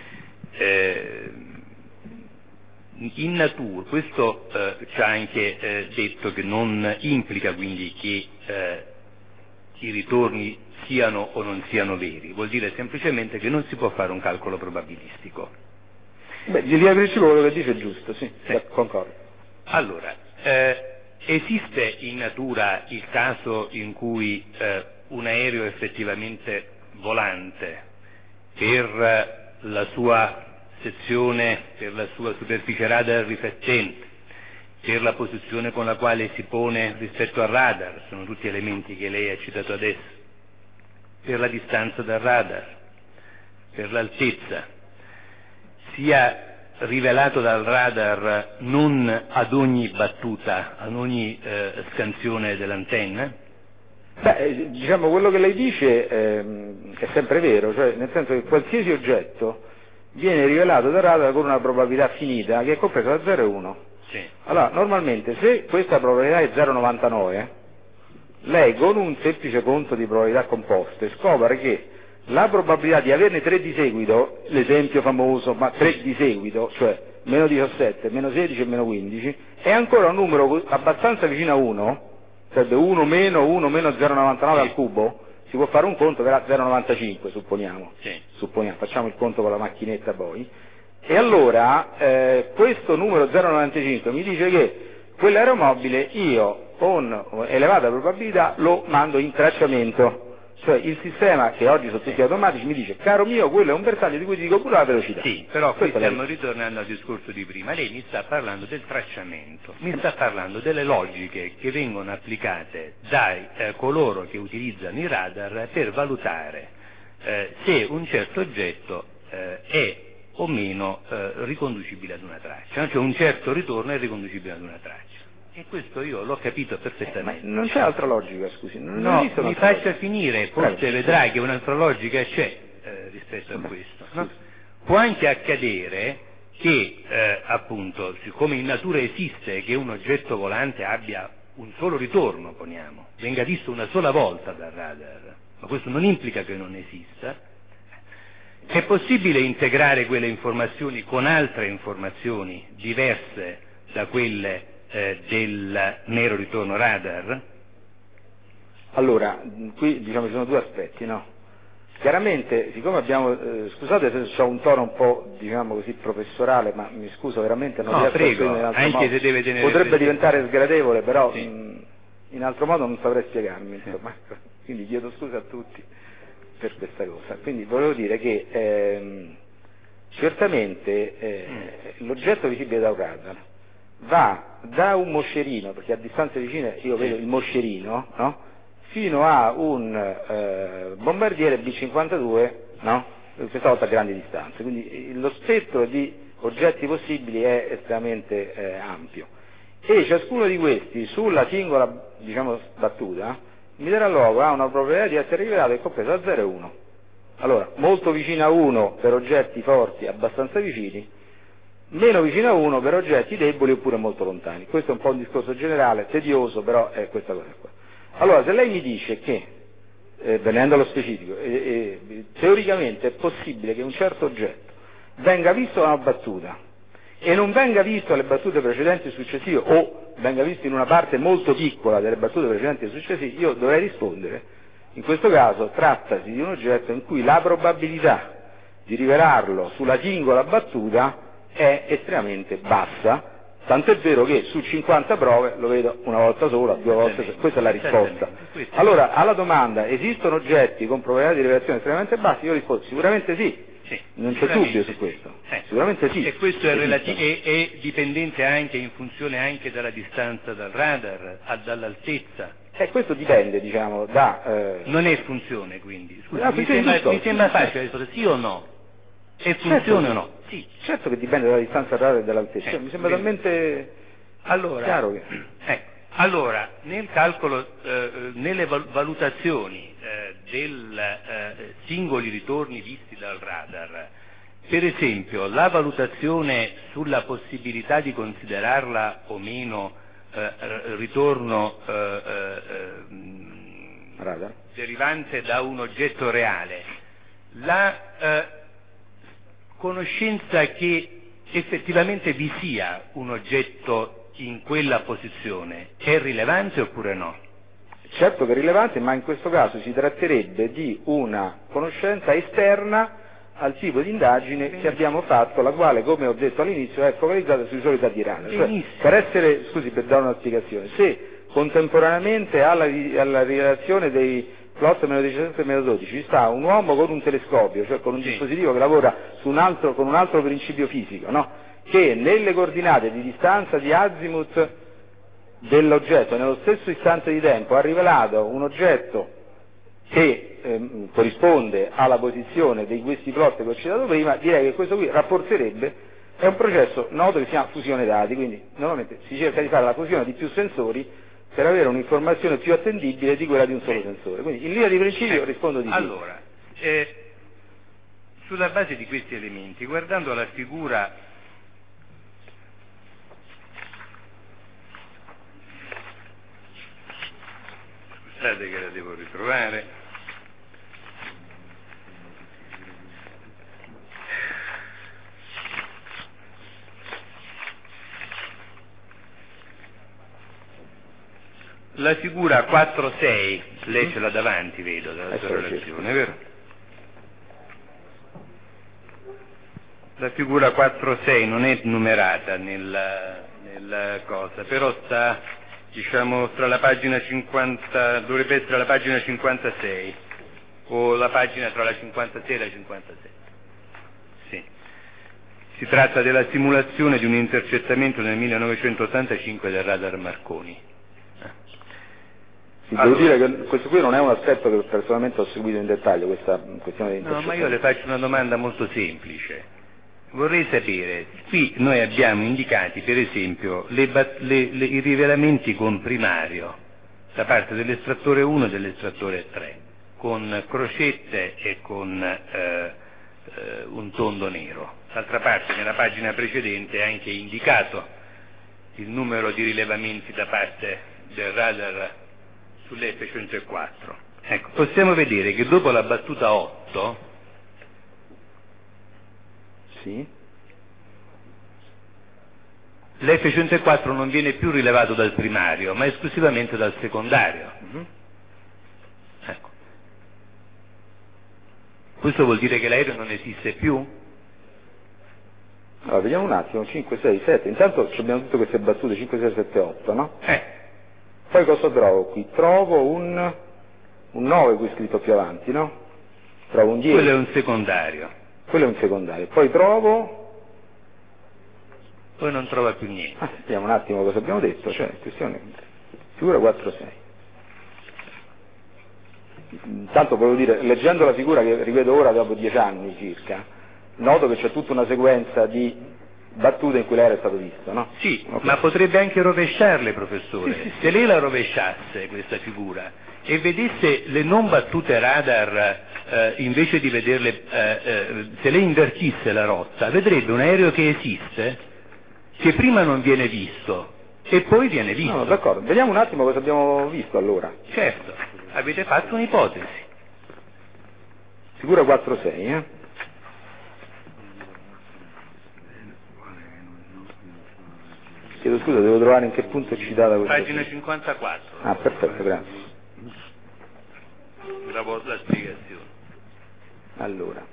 Speaker 5: In natura, questo ci ha anche detto che non implica quindi che i ritorni siano o non siano veri, vuol dire semplicemente che non si può fare un calcolo probabilistico.
Speaker 1: Beh, di linea di principio quello che dice è giusto, sì. Concordo.
Speaker 5: Allora, esiste in natura il caso in cui un aereo effettivamente volante, per la sua sezione, per la sua superficie radar riflettente, per la posizione con la quale si pone rispetto al radar, sono tutti elementi che lei ha citato adesso, per la distanza dal radar, per l'altezza, sia rivelato dal radar non ad ogni battuta, ad ogni scansione dell'antenna?
Speaker 1: Beh, diciamo, quello che lei dice è sempre vero, cioè nel senso che qualsiasi oggetto viene rivelato dal radar con una probabilità finita che è compresa da 0 e 1.
Speaker 5: Sì.
Speaker 1: Allora, normalmente se questa probabilità è 0,99, lei con un semplice conto di probabilità composte scopre che la probabilità di averne 3 di seguito, l'esempio famoso, ma 3 di seguito, cioè meno 17, meno 16 e meno 15, è ancora un numero abbastanza vicino a 1, sarebbe 1 meno 0,99 al cubo, si può fare un conto che era 0,95, supponiamo. Facciamo il conto con la macchinetta poi, e allora questo numero 0,95 mi dice che quell'aeromobile io con elevata probabilità lo mando in tracciamento, cioè il sistema, che oggi sono tutti automatici, mi dice: caro mio, quello è un bersaglio di cui ti dico pure la velocità.
Speaker 5: Sì, però qui
Speaker 1: Questa
Speaker 5: stiamo ritornando al discorso di prima. Lei mi sta parlando del tracciamento, mi sta parlando delle logiche che vengono applicate da coloro che utilizzano i radar per valutare se un certo oggetto è o meno riconducibile ad una traccia, cioè un certo ritorno è riconducibile ad una traccia. E questo io l'ho capito perfettamente.
Speaker 1: Ma non c'è altra logica, scusi.
Speaker 5: No, mi faccia finire, forse vedrà che un'altra logica c'è rispetto a questo. No? Può anche accadere che, appunto, siccome in natura esiste che un oggetto volante abbia un solo ritorno, poniamo, venga visto una sola volta dal radar, ma questo non implica che non esista, è possibile integrare quelle informazioni con altre informazioni diverse da quelle del mero ritorno radar?
Speaker 1: Allora, qui diciamo ci sono due aspetti, no? Chiaramente, siccome abbiamo, scusate se ho un tono un po', diciamo così, professorale, ma mi scuso veramente, non riesco a esprimere in altro modo.
Speaker 5: Se deve tenere
Speaker 1: potrebbe diventare sgradevole, però
Speaker 5: sì.
Speaker 1: In altro modo non saprei spiegarmi, insomma. Quindi chiedo scusa a tutti per questa cosa. Quindi volevo dire che certamente l'oggetto visibile da un radar va da un moscerino, perché a distanze vicine io vedo il moscerino, no? Fino a un bombardiere B-52, no? Questa volta a grandi distanze, quindi lo spettro di oggetti possibili è estremamente ampio, e ciascuno di questi sulla singola, diciamo, battuta mi darà luogo a una probabilità di essere rivelato che è compresa da 0 e 1. Allora, molto vicino a 1 per oggetti forti abbastanza vicini, meno vicino a 1 per oggetti deboli oppure molto lontani. Questo è un po' un discorso generale, tedioso, però è questa cosa qua. Allora, se lei mi dice che, venendo allo specifico, teoricamente è possibile che un certo oggetto venga visto da una battuta e non venga visto alle battute precedenti e successive, o venga visto in una parte molto piccola delle battute precedenti e successive, io dovrei rispondere: in questo caso trattasi di un oggetto in cui la probabilità di rivelarlo sulla singola battuta è estremamente bassa, tant'è vero che su 50 prove lo vedo una volta sola, 2 volte sola. Questa è la risposta. Allora, alla domanda: esistono oggetti con probabilità di rivelazione estremamente basse? Io rispondo sicuramente sì. Non c'è dubbio su questo. Sicuramente sì.
Speaker 5: E questo è dipendente anche, in funzione anche dalla distanza dal radar, dall'altezza.
Speaker 1: Questo dipende, diciamo, da...
Speaker 5: Non è funzione, quindi. Scusa,
Speaker 1: no,
Speaker 5: mi sembra facile rispondere sì o no? È funzione o no?
Speaker 1: Sì, certo che dipende dalla distanza dal radar e dall'altezza. Mi sembra talmente chiaro che...
Speaker 5: Allora, nel calcolo, nelle valutazioni dei singoli ritorni visti dal radar, per esempio la valutazione sulla possibilità di considerarla o meno ritorno
Speaker 1: radar
Speaker 5: derivante da un oggetto reale, la conoscenza che effettivamente vi sia un oggetto in quella posizione è rilevante oppure no?
Speaker 1: Certo che è rilevante, ma in questo caso si tratterebbe di una conoscenza esterna al tipo di indagine che abbiamo fatto, la quale, come ho detto all'inizio, è focalizzata sui soli dati radar. Cioè, per essere, scusi, per dare una spiegazione, se contemporaneamente alla rilevazione dei plot meno 17 e meno 12 ci sta un uomo con un telescopio, cioè con un dispositivo che lavora con un altro principio fisico, no? Che nelle coordinate di distanza di azimuth dell'oggetto nello stesso istante di tempo ha rivelato un oggetto che corrisponde alla posizione di questi plot che ho citato prima, direi che questo qui rapporterebbe, è un processo noto che si chiama fusione dati, quindi normalmente si cerca di fare la fusione di più sensori per avere un'informazione più attendibile di quella di un solo sensore. Quindi in linea di principio rispondo di sì.
Speaker 5: Allora, sulla base di questi elementi, guardando la figura, scusate che la devo ritrovare, la figura 4.6, lei ce l'ha davanti, vedo, dalla sua relazione, vero? La figura 4.6 non è numerata nella cosa, però sta, diciamo, tra la pagina 50, dovrebbe essere la pagina 56, o la pagina tra la 56 e la 57. Sì. Si tratta della simulazione di un intercettamento nel 1985 del radar Marconi.
Speaker 1: Devo dire che questo qui non è un aspetto che personalmente ho seguito in dettaglio, questa questione di intercettazione.
Speaker 5: No, ma io le faccio una domanda molto semplice. Vorrei sapere, qui noi abbiamo indicati per esempio i rivelamenti con primario da parte dell'estrattore 1 e dell'estrattore 3, con crocette e con un tondo nero. D'altra parte nella pagina precedente è anche indicato il numero di rilevamenti da parte del radar sull'F-104. Ecco, possiamo vedere che dopo la battuta 8,
Speaker 1: sì,
Speaker 5: l'F-104 non viene più rilevato dal primario, ma esclusivamente dal secondario. Ecco. Questo vuol dire che l'aereo non esiste più?
Speaker 1: Allora, vediamo un attimo, 5, 6, 7, intanto abbiamo tutte queste battute, 5, 6, 7, 8, no? Poi cosa trovo qui? Trovo un 9 qui scritto più avanti, no? Trovo un 10.
Speaker 5: Quello è un secondario.
Speaker 1: Quello è un secondario. Poi trovo...
Speaker 5: Poi non trova più niente.
Speaker 1: Vediamo un attimo cosa abbiamo detto, cioè, questione... Figura 4, 6. Intanto volevo dire, leggendo la figura che rivedo ora dopo 10 anni circa, noto che c'è tutta una sequenza di battute in cui l'aereo è stato visto, no?
Speaker 5: Sì,
Speaker 1: Okay.
Speaker 5: ma potrebbe anche rovesciarle, professore.
Speaker 1: Sì.
Speaker 5: Se lei la rovesciasse, questa figura, e vedesse le non battute radar, invece di vederle, se lei invertisse la rotta, vedrebbe un aereo che esiste, che prima non viene visto, e poi viene visto.
Speaker 1: No, d'accordo. Vediamo un attimo cosa abbiamo visto allora.
Speaker 5: Certo, avete fatto un'ipotesi.
Speaker 1: Figura 4-6, Chiedo scusa, devo trovare in che punto è citata questa
Speaker 5: Pagina
Speaker 1: figura.
Speaker 5: 54.
Speaker 1: Ah, perfetto, grazie.
Speaker 5: Gravo la spiegazione.
Speaker 1: Allora.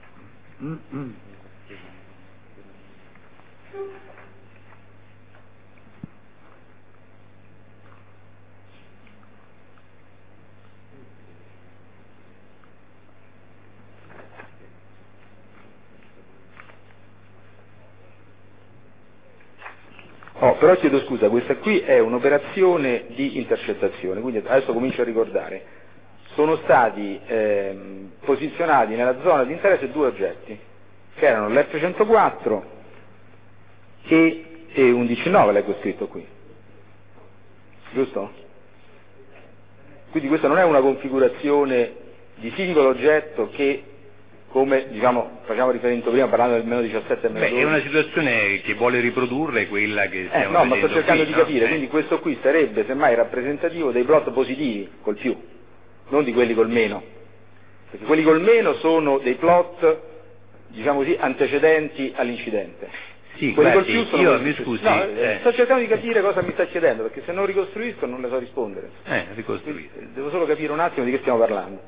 Speaker 1: Però chiedo scusa, questa qui è un'operazione di intercettazione, quindi adesso comincio a ricordare. Sono stati posizionati nella zona di interesse 2 oggetti, che erano l'F-104 e un 19, leggo scritto qui. Giusto? Quindi questa non è una configurazione di singolo oggetto che, come diciamo facciamo riferimento prima parlando del meno 17 e meno 12.
Speaker 5: Beh, è una situazione che vuole riprodurre quella che stiamo
Speaker 1: no, ma
Speaker 5: vedendo
Speaker 1: sto cercando
Speaker 5: qui,
Speaker 1: di
Speaker 5: no?
Speaker 1: capire, quindi questo qui sarebbe semmai rappresentativo dei plot positivi col più, non di quelli col meno, perché quelli col meno sono dei plot, diciamo così, antecedenti all'incidente.
Speaker 5: Sì,
Speaker 1: Quelli
Speaker 5: guardi,
Speaker 1: col più sono
Speaker 5: io
Speaker 1: quelli
Speaker 5: mi scusi,
Speaker 1: no, sto cercando di capire cosa mi sta chiedendo, perché se non ricostruisco non le so rispondere.
Speaker 5: ricostruite.
Speaker 1: Quindi devo solo capire un attimo di che stiamo parlando.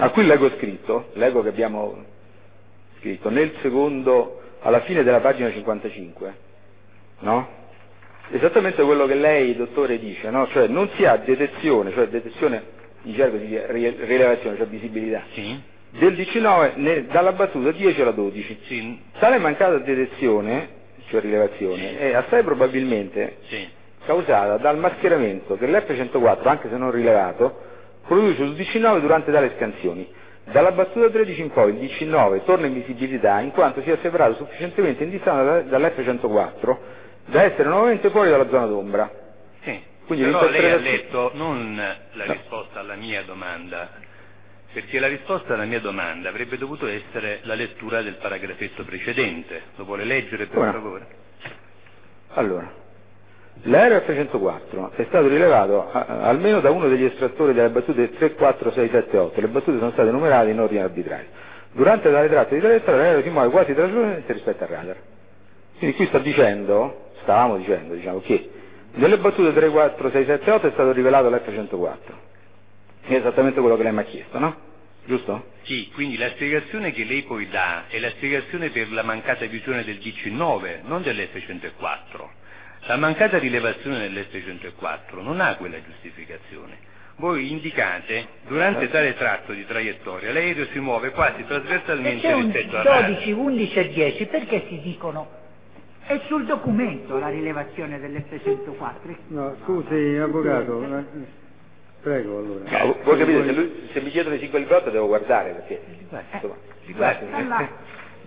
Speaker 1: a cui leggo scritto, leggo che abbiamo scritto nel secondo, alla fine della pagina 55, no? Esattamente quello che lei, dottore, dice, no? Cioè non si ha detezione, cioè detezione in gergo di rilevazione, cioè visibilità,
Speaker 5: Sì.
Speaker 1: del 19 dalla battuta 10 alla 12.
Speaker 5: Sì.
Speaker 1: Tale mancata detezione, cioè rilevazione, è assai probabilmente
Speaker 5: Sì.
Speaker 1: causata dal mascheramento che l'F104, anche se non rilevato, produce sul 19 durante tali scansioni. Dalla battuta 13 in poi il 19 torna in visibilità in quanto si è separato sufficientemente in distanza dall'F104 da essere nuovamente fuori dalla zona d'ombra.
Speaker 5: Sì.
Speaker 1: Quindi
Speaker 5: Però lei ha
Speaker 1: l'interpretazione-
Speaker 5: letto non la
Speaker 1: No.
Speaker 5: risposta alla mia domanda, perché la risposta alla mia domanda avrebbe dovuto essere la lettura del paragrafetto precedente. Lo vuole leggere, per
Speaker 1: Come no?
Speaker 5: favore?
Speaker 1: Allora, l'aereo F104 è stato rilevato almeno da uno degli estrattori delle battute 3, 4, 6, 7, 8. Le battute sono state numerate in ordine arbitrario. Durante tale tratto di traiettoria l'aereo si muove quasi trasversalmente rispetto al radar. Quindi qui stavamo dicendo, diciamo, che nelle battute 3, 4, 6, 7, 8 è stato rivelato l'F104. È esattamente quello che lei mi ha chiesto, no? Giusto?
Speaker 5: Sì, quindi la spiegazione che lei poi dà è la spiegazione per la mancata visione del DC9, non dell'F104. La mancata rilevazione dell'F104 non ha quella giustificazione. Voi indicate, durante tale tratto di traiettoria, l'aereo si muove quasi trasversalmente
Speaker 4: Perché un
Speaker 5: rispetto al radar.
Speaker 4: 12, 11 e 10, perché si dicono? È sul documento la rilevazione dell'F104.
Speaker 3: No, scusi, avvocato, prego allora.
Speaker 1: No, voi capite, se mi chiedono i singoli plot devo guardare, perché insomma,
Speaker 5: Guardi.
Speaker 4: Allora,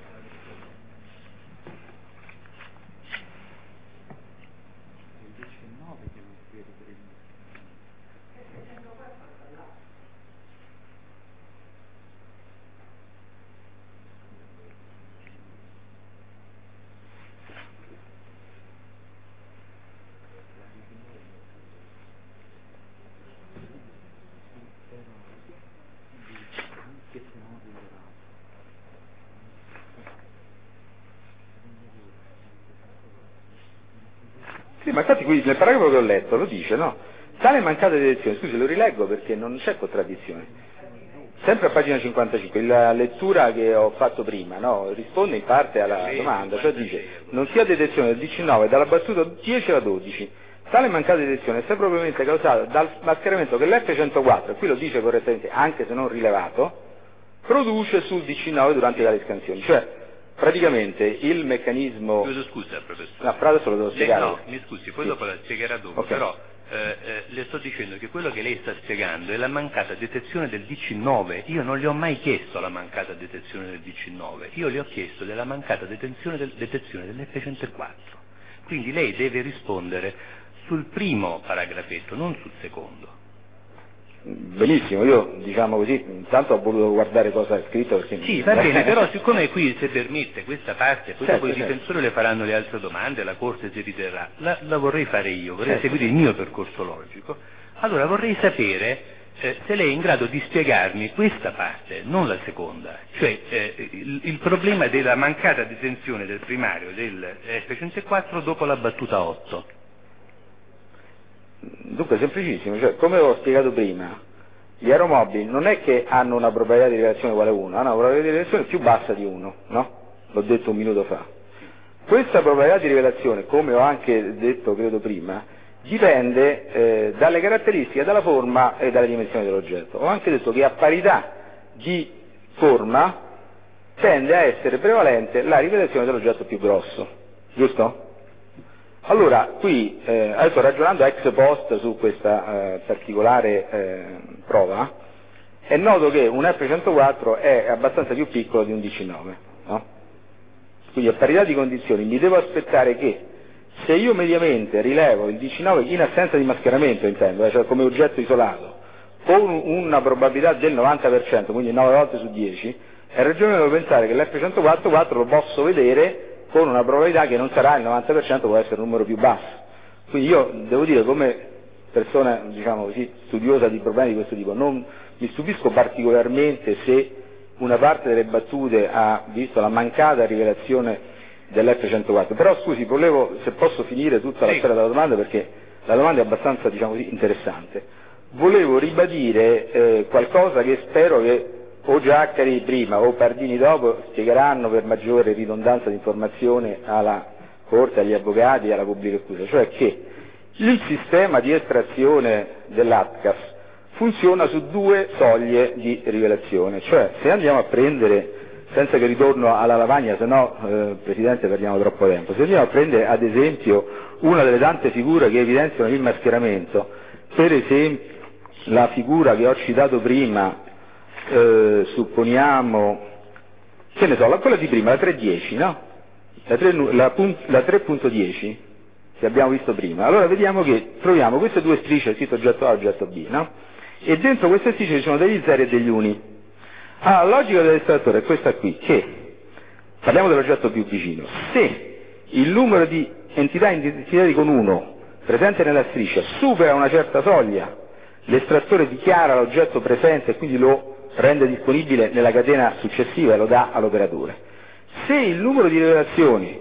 Speaker 1: sì, ma infatti qui nel paragrafo che ho letto lo dice, no? Tale mancata detezione, scusi, lo rileggo perché non c'è contraddizione. Sempre a pagina 55, la lettura che ho fatto prima, no? Risponde in parte alla domanda, cioè dice non sia detezione del 19 dalla battuta 10 alla 12. Tale mancata detezione è sempre probabilmente causata dal mascheramento che l'F104, e qui lo dice correttamente, anche se non rilevato, produce sul 19 durante tali scansioni. Cioè, praticamente il meccanismo...
Speaker 5: Chiedo scusa, professore.
Speaker 1: No, però adesso lo devo spiegare.
Speaker 5: No, mi scusi, poi
Speaker 1: Sì.
Speaker 5: dopo la spiegherà dopo,
Speaker 1: Ok.
Speaker 5: però le sto dicendo che quello che lei sta spiegando è la mancata detezione del DC9. Io non le ho mai chiesto la mancata detezione del DC9, io le ho chiesto della mancata detezione dell'F104. Quindi lei deve rispondere sul primo paragrafetto, non sul secondo.
Speaker 1: Benissimo, io diciamo così, intanto ho voluto guardare cosa è scritto perché...
Speaker 5: Sì, va bene, però siccome qui si permette questa parte, poi
Speaker 1: Certo,
Speaker 5: dopo i
Speaker 1: certo.
Speaker 5: difensori le faranno le altre domande, la Corte si riterrà, la vorrei fare io, vorrei
Speaker 1: Certo.
Speaker 5: seguire il mio percorso logico, allora vorrei sapere se lei è in grado di spiegarmi questa parte, non la seconda, cioè il problema della mancata detenzione del primario del F104 dopo la battuta 8.
Speaker 1: Dunque, semplicissimo, cioè, come ho spiegato prima, gli aeromobili non è che hanno una probabilità di rilevazione uguale a 1, hanno una probabilità di rilevazione più bassa di 1, no? L'ho detto un minuto fa. Questa probabilità di rivelazione, come ho anche detto credo prima, dipende dalle caratteristiche, dalla forma e dalle dimensioni dell'oggetto. Ho anche detto che a parità di forma tende a essere prevalente la rivelazione dell'oggetto più grosso, giusto? Allora, qui, adesso ragionando ex post su questa particolare prova, è noto che un F104 è abbastanza più piccolo di un DC9, no? Quindi a parità di condizioni mi devo aspettare che se io mediamente rilevo il DC9 in assenza di mascheramento, intendo, cioè come oggetto isolato, con una probabilità del 90%, quindi 9 volte su 10, è ragionevole pensare che l'F104 lo posso vedere con una probabilità che non sarà il 90%, può essere un numero più basso. Quindi io devo dire, come persona, diciamo così, studiosa di problemi di questo tipo, non mi stupisco particolarmente se una parte delle battute ha visto la mancata rivelazione dell'F104. Però scusi, volevo, se posso finire tutta la storia della domanda, perché la domanda è abbastanza, diciamo così, interessante. Volevo ribadire qualcosa che spero che o Giaccari prima o Pardini dopo spiegheranno per maggiore ridondanza di informazione alla Corte, agli avvocati e alla pubblica accusa, cioè che il sistema di estrazione dell'ATCAS funziona su due soglie di rivelazione, cioè se andiamo a prendere, senza che ritorno alla lavagna, se no Presidente perdiamo troppo tempo, se andiamo a prendere ad esempio una delle tante figure che evidenziano il mascheramento, per esempio la figura che ho citato prima, supponiamo, che ne so, quella di prima, la 3.10, no? La 3.10 che abbiamo visto prima, allora vediamo che troviamo queste due strisce, scritto oggetto A e oggetto B, no? E dentro queste strisce ci sono degli zeri e degli uni. La logica dell'estrattore è questa qui, che, parliamo dell'oggetto più vicino, se il numero di entità identificate con 1 presente nella striscia supera una certa soglia, l'estrattore dichiara l'oggetto presente e quindi lo rende disponibile nella catena successiva e lo dà all'operatore. Se il numero di rivelazioni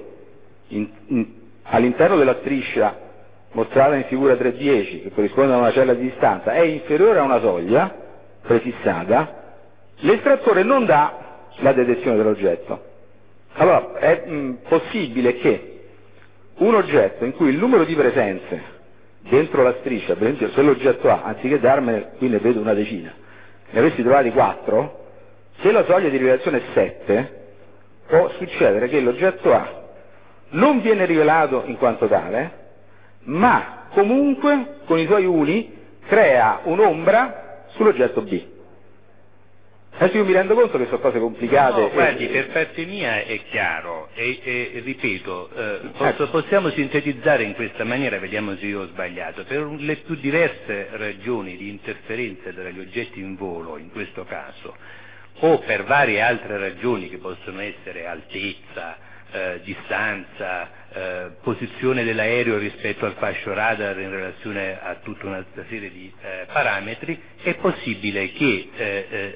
Speaker 1: all'interno della striscia mostrata in figura 3.10, che corrisponde a una cella di distanza, è inferiore a una soglia prefissata, l'estrattore non dà la detezione dell'oggetto. Allora è possibile che un oggetto in cui il numero di presenze dentro la striscia, per esempio se l'oggetto A, anziché darmene, qui ne vedo una decina, ne avessi trovati 4, se la soglia di rivelazione è 7, può succedere che l'oggetto A non viene rivelato in quanto tale, ma comunque con i suoi uni crea un'ombra sull'oggetto B. Adesso io mi rendo conto che sono cose complicate.
Speaker 5: No, guardi, per parte mia è chiaro e ripeto, possiamo sintetizzare in questa maniera, vediamo se io ho sbagliato, per le più diverse ragioni di interferenza tra gli oggetti in volo, in questo caso, o per varie altre ragioni che possono essere altezza, distanza, posizione dell'aereo rispetto al fascio radar in relazione a tutta un'altra serie di parametri, è possibile che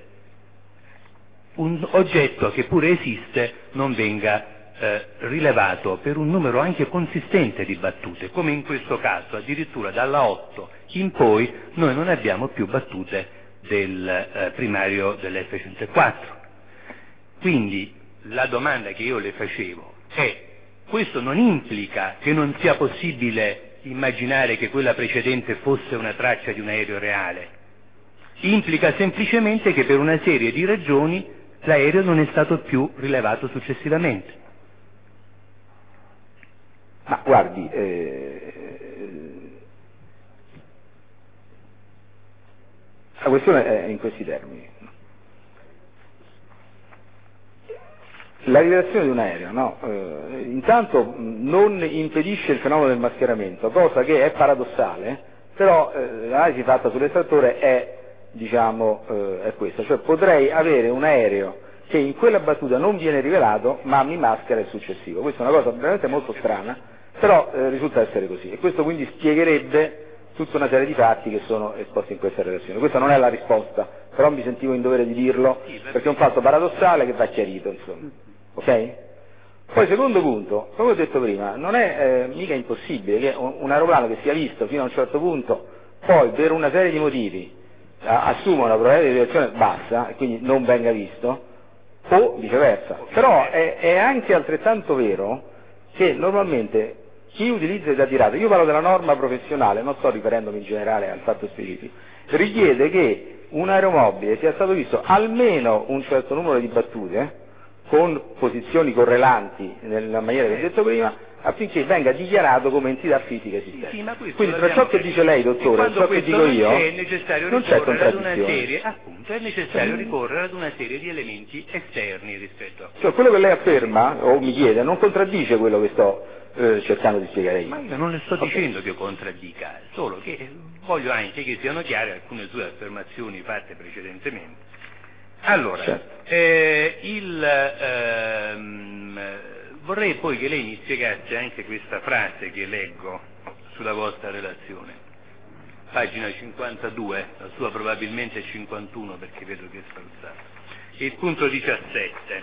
Speaker 5: un oggetto che pure esiste non venga rilevato per un numero anche consistente di battute, come in questo caso addirittura dalla 8 in poi noi non abbiamo più battute del primario dell'F-104. Quindi la domanda che io le facevo è: questo non implica che non sia possibile immaginare che quella precedente fosse una traccia di un aereo reale, implica semplicemente che per una serie di ragioni l'aereo non è stato più rilevato successivamente.
Speaker 1: Ma guardi, la questione è in questi termini. La rivelazione di un aereo, no? Intanto non impedisce il fenomeno del mascheramento, cosa che è paradossale, però l'analisi fatta sull'estrattore è, diciamo, è questa, cioè potrei avere un aereo che in quella battuta non viene rivelato ma mi maschera il successivo. Questa è una cosa veramente molto strana, però risulta essere così, e questo quindi spiegherebbe tutta una serie di fatti che sono esposti in questa relazione. Questa non è la risposta, però mi sentivo in dovere di dirlo perché è un fatto paradossale che va chiarito, insomma. Ok? Poi secondo punto, come ho detto prima, non è mica impossibile che un aeroplano che sia visto fino a un certo punto poi per una serie di motivi assuma una probabilità di rivelazione bassa e quindi non venga visto, o viceversa. Però è anche altrettanto vero che normalmente chi utilizza i dati radar, io parlo della norma professionale, non sto riferendomi in generale al fatto specifico, richiede che un aeromobile sia stato visto almeno un certo numero di battute con posizioni correlanti nella maniera che ho detto prima, affinché venga dichiarato come entità fisica esistente.
Speaker 5: Sì,
Speaker 1: quindi tra ciò che dice lei, dottore, e ciò che dico io, non c'è contraddizione.
Speaker 5: Appunto, è necessario ricorrere ad una serie di elementi esterni rispetto a...
Speaker 1: Cioè quello che lei afferma, o mi chiede, non contraddice quello che sto cercando di spiegare io.
Speaker 5: Ma io non le sto dicendo che contraddica, solo che voglio anche che siano chiare alcune sue affermazioni fatte precedentemente. Allora, certo. Vorrei poi che lei mi spiegasse anche questa frase che leggo sulla vostra relazione, pagina 52, la sua probabilmente è 51 perché vedo che è sfalsato, il punto 17.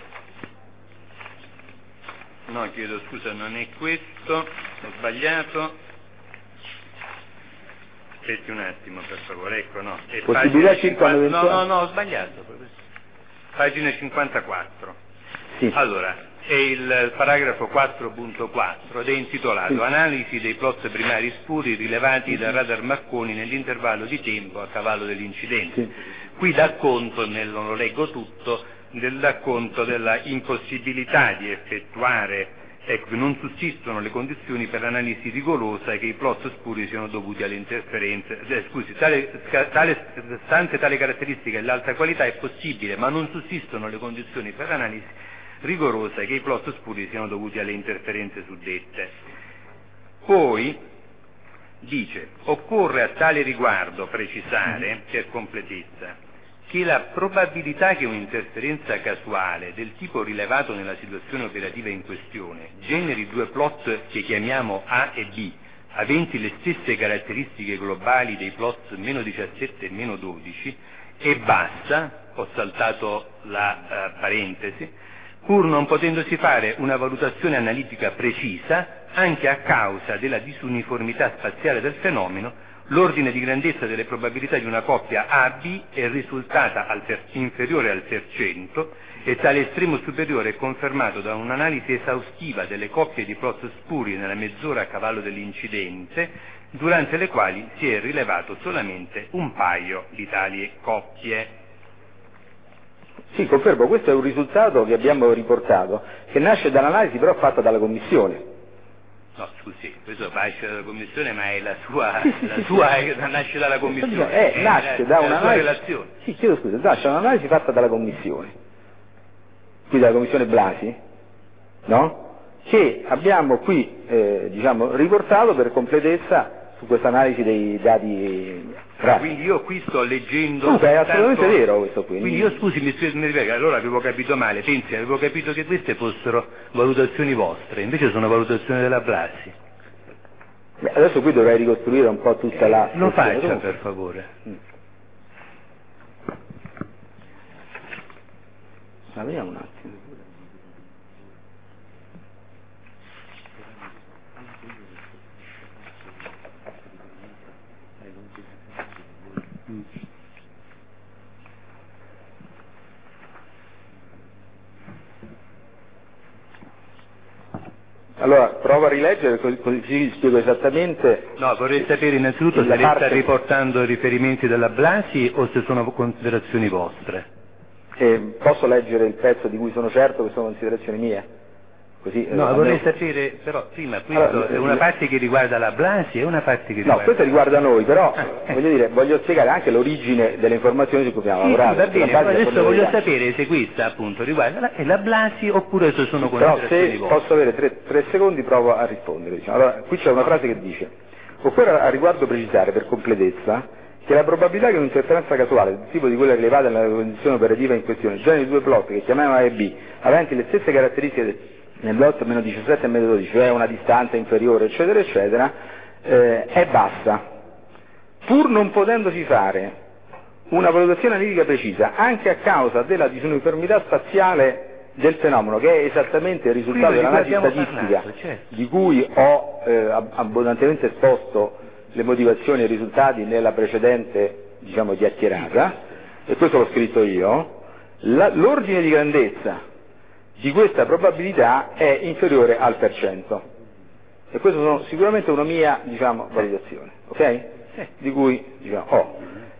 Speaker 5: No, chiedo scusa, non è questo, ho sbagliato. Aspetti un attimo per favore, ecco, no. È
Speaker 1: possibilità
Speaker 5: circa
Speaker 1: no,
Speaker 5: ho sbagliato. Pagina 54.
Speaker 1: Sì.
Speaker 5: Allora, è il paragrafo 4.4 ed è intitolato Analisi dei plot primari spuri rilevati da radar Marconi nell'intervallo di tempo a cavallo dell'incidente.
Speaker 1: Sì.
Speaker 5: Qui dà conto, non lo leggo tutto, dà conto della impossibilità di effettuare, ecco, non sussistono le condizioni per l'analisi rigorosa che i plot spuri siano dovuti alle interferenze. Stante tale caratteristica e l'alta qualità è possibile, ma non sussistono le condizioni per l'analisi rigorosa che i plot spuri siano dovuti alle interferenze suddette. Poi dice, occorre a tale riguardo precisare, per completezza, che la probabilità che un'interferenza casuale del tipo rilevato nella situazione operativa in questione generi due plot che chiamiamo A e B, aventi le stesse caratteristiche globali dei plot meno 17 e meno 12, è bassa, ho saltato la parentesi, pur non potendosi fare una valutazione analitica precisa, anche a causa della disuniformità spaziale del fenomeno. L'ordine di grandezza delle probabilità di una coppia A-B è risultata inferiore al % e tale estremo superiore è confermato da un'analisi esaustiva delle coppie di plot spuri nella mezz'ora a cavallo dell'incidente, durante le quali si è rilevato solamente un paio di tali coppie.
Speaker 1: Sì, confermo, questo è un risultato che abbiamo riportato, che nasce dall'analisi però fatta dalla Commissione.
Speaker 5: No, scusi, questo nasce dalla Commissione, ma è la sua,
Speaker 1: Sì.
Speaker 5: nasce dalla Commissione,
Speaker 1: nasce da
Speaker 5: la sua
Speaker 1: un'analisi.
Speaker 5: relazione.
Speaker 1: Sì, chiedo scusa, nasce da un'analisi fatta dalla Commissione, qui dalla Commissione Blasi, no? Che abbiamo qui, riportato per completezza su questa analisi dei dati pratici.
Speaker 5: Quindi io qui sto leggendo...
Speaker 1: Comunque è assolutamente vero questo qui.
Speaker 5: Quindi io, scusi, mi ripeto, allora avevo capito male, pensi, avevo capito che queste fossero valutazioni vostre, invece sono valutazioni della Blasi.
Speaker 1: Beh, adesso qui dovrei ricostruire un po' tutta la...
Speaker 5: Lo faccia,
Speaker 1: comunque.
Speaker 5: per favore.
Speaker 1: Ma vediamo un attimo. Allora, provo a rileggere così spiego esattamente...
Speaker 5: No, vorrei sapere innanzitutto se lei sta riportando riferimenti della Blasi o se sono considerazioni vostre.
Speaker 1: Posso leggere il pezzo di cui sono certo che sono considerazioni mie? Così,
Speaker 5: no, vorrei sapere, però, prima, questo è una parte che riguarda la Blasi e una parte che riguarda...
Speaker 1: No, questa riguarda noi, però, voglio spiegare anche l'origine delle informazioni su cui abbiamo lavorato.
Speaker 5: Va bene, adesso voglio sapere se questa, appunto, riguarda la Blasi oppure se sono considerazioni
Speaker 1: vostre.
Speaker 5: vostre.
Speaker 1: Posso avere tre secondi, provo a rispondere. Diciamo. Allora, qui c'è una frase che dice: occorre a riguardo precisare, per completezza, che la probabilità che un'interferenza casuale del tipo di quella rilevata nella condizione operativa in questione generi due plot che chiamiamo A e B, aventi le stesse caratteristiche nel plot meno 17 e meno 12, cioè una distanza inferiore, eccetera, eccetera, è bassa. Pur non potendosi fare una valutazione analitica precisa, anche a causa della disuniformità spaziale del fenomeno, che è esattamente il risultato dell'analisi statistica di cui ho abbondantemente esposto le motivazioni e i risultati nella precedente, chiacchierata, e questo l'ho scritto io, l'ordine di grandezza di questa probabilità è inferiore al %. E questa sono sicuramente una mia, valutazione, ok? Di cui, ho.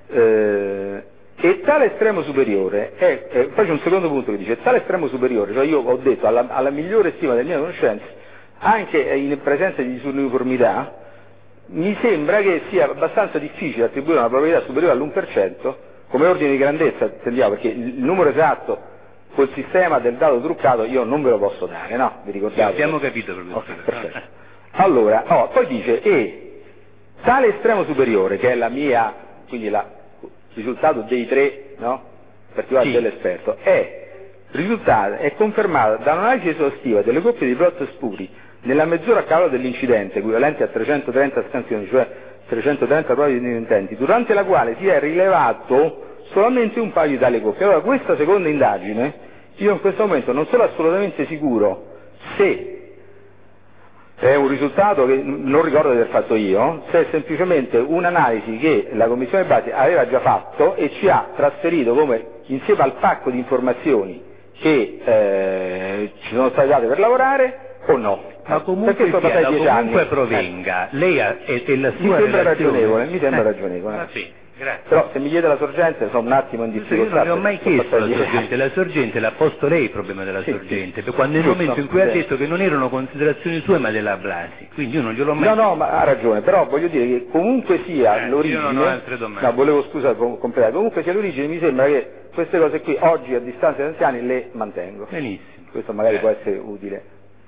Speaker 1: E tale estremo superiore poi c'è un secondo punto che dice, tale estremo superiore, cioè io ho detto alla migliore stima delle mie conoscenze, anche in presenza di disuniformità, mi sembra che sia abbastanza difficile attribuire una probabilità superiore all'1% come ordine di grandezza, intendiamo, perché il numero esatto col sistema del dato truccato io non ve lo posso dare, no? Vi ricordate?
Speaker 5: Abbiamo capito, professore.
Speaker 1: Okay, perfetto. Allora, poi dice, tale estremo superiore, che è la mia, quindi il risultato dei tre, no? In particolare dell'esperto, è confermata da un'analisi esaustiva delle coppie di plot spuri nella mezz'ora a cavallo dell'incidente, equivalente a 330 scansioni, cioè 330 prove di intenti, durante la quale si è rilevato solamente un paio di tali coppie. Allora, questa seconda indagine, io in questo momento non sono assolutamente sicuro se È un risultato che non ricordo di aver fatto io, se è semplicemente un'analisi che la Commissione base aveva già fatto e ci ha trasferito come insieme al pacco di informazioni che ci sono state date per lavorare o no.
Speaker 5: Ma comunque sia, da comunque provenga, lei ha, e la
Speaker 1: mi
Speaker 5: sua
Speaker 1: sembra
Speaker 5: relazione...
Speaker 1: ragionevole, mi sembra ragionevole.
Speaker 5: Va bene, grazie.
Speaker 1: Però se mi chiede la sorgente sono un attimo in
Speaker 5: Io
Speaker 1: difficoltà.
Speaker 5: non le ho mai
Speaker 1: perché
Speaker 5: chiesto
Speaker 1: sono
Speaker 5: la
Speaker 1: passati 10
Speaker 5: sorgente,
Speaker 1: anni.
Speaker 5: la sorgente l'ha posto lei il problema della
Speaker 1: Sì,
Speaker 5: sorgente,
Speaker 1: sì.
Speaker 5: quando nel
Speaker 1: Giusto,
Speaker 5: momento in cui ha
Speaker 1: sì.
Speaker 5: detto che non erano considerazioni sue ma della Blasi, quindi io non gliel'ho mai
Speaker 1: No, ma ha ragione, però voglio dire che comunque sia l'origine...
Speaker 5: io non ho altre domande.
Speaker 1: No, volevo scusa completare, comunque sia l'origine mi sembra che queste cose qui oggi a distanza di anziani le mantengo.
Speaker 5: Benissimo.
Speaker 1: Questo magari può essere utile.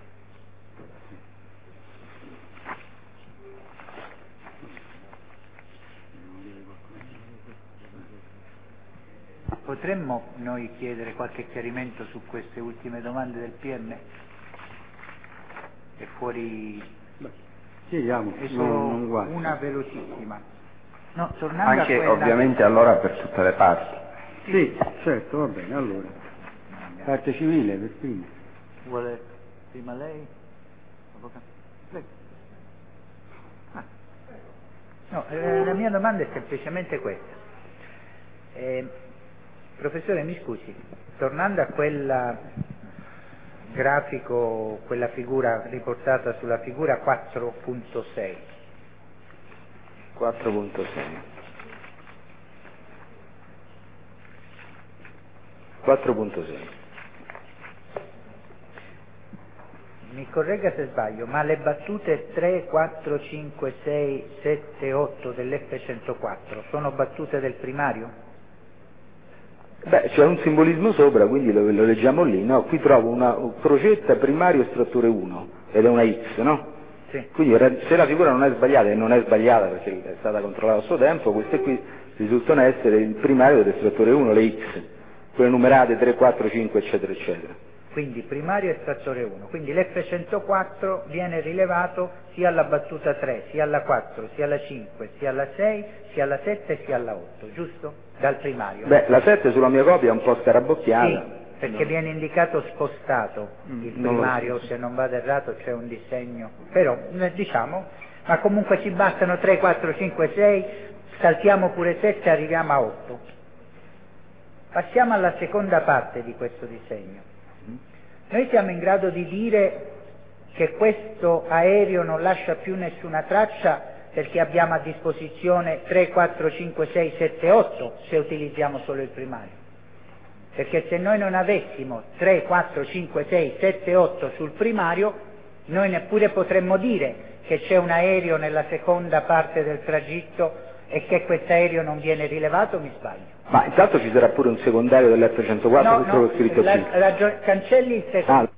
Speaker 4: Potremmo noi chiedere qualche chiarimento su queste ultime domande del PM? È fuori...
Speaker 3: Chiediamo,
Speaker 4: è solo
Speaker 3: non guarda.
Speaker 4: una velocissima. No, tornando
Speaker 6: Anche
Speaker 4: a quella...
Speaker 6: ovviamente allora per tutte le parti.
Speaker 3: Sì, certo, va bene, allora. Parte civile, per prima.
Speaker 4: Vuole prima lei? Avvocato? Prego. No, la mia domanda è semplicemente questa. Professore, mi scusi, tornando a quel grafico, quella figura riportata sulla figura 4.6.
Speaker 1: 4.6. 4.6.
Speaker 4: Mi corregga se sbaglio, ma le battute 3, 4, 5, 6, 7, 8 dell'F104 sono battute del primario?
Speaker 1: Beh, c'è un simbolismo sopra, quindi lo leggiamo lì, no? Qui trovo una crocetta primario estrattore 1, ed è una X, no?
Speaker 4: Sì.
Speaker 1: Quindi se la figura non è sbagliata, e non è sbagliata perché è stata controllata a suo tempo, queste qui risultano essere il primario dell'estrattore 1, le X, quelle numerate 3, 4, 5, eccetera, eccetera.
Speaker 4: Quindi primario estrattore 1, quindi l'F104 viene rilevato sia alla battuta 3, sia alla 4, sia alla 5, sia alla 6, sia alla 7 sia alla 8, giusto? Dal primario.
Speaker 1: Beh, la 7 sulla mia copia è un po' scarabocchiata.
Speaker 4: Sì, perché viene indicato spostato il
Speaker 1: non lo
Speaker 4: primario,
Speaker 1: so.
Speaker 4: se non vado errato c'è un disegno, però diciamo, ma comunque ci bastano 3, 4, 5, 6, saltiamo pure 7 e arriviamo a 8. Passiamo alla seconda parte di questo disegno. Noi siamo in grado di dire che questo aereo non lascia più nessuna traccia perché abbiamo a disposizione 3, 4, 5, 6, 7, 8 se utilizziamo solo il primario. Perché se noi non avessimo 3, 4, 5, 6, 7, 8 sul primario, noi neppure potremmo dire che c'è un aereo nella seconda parte del tragitto e che questo aereo non viene rilevato, mi sbaglio?
Speaker 1: Ma intanto ci sarà pure un secondario dell'F104,
Speaker 4: No,
Speaker 1: questo l'ho scritto qui.
Speaker 4: cancelli il secondo.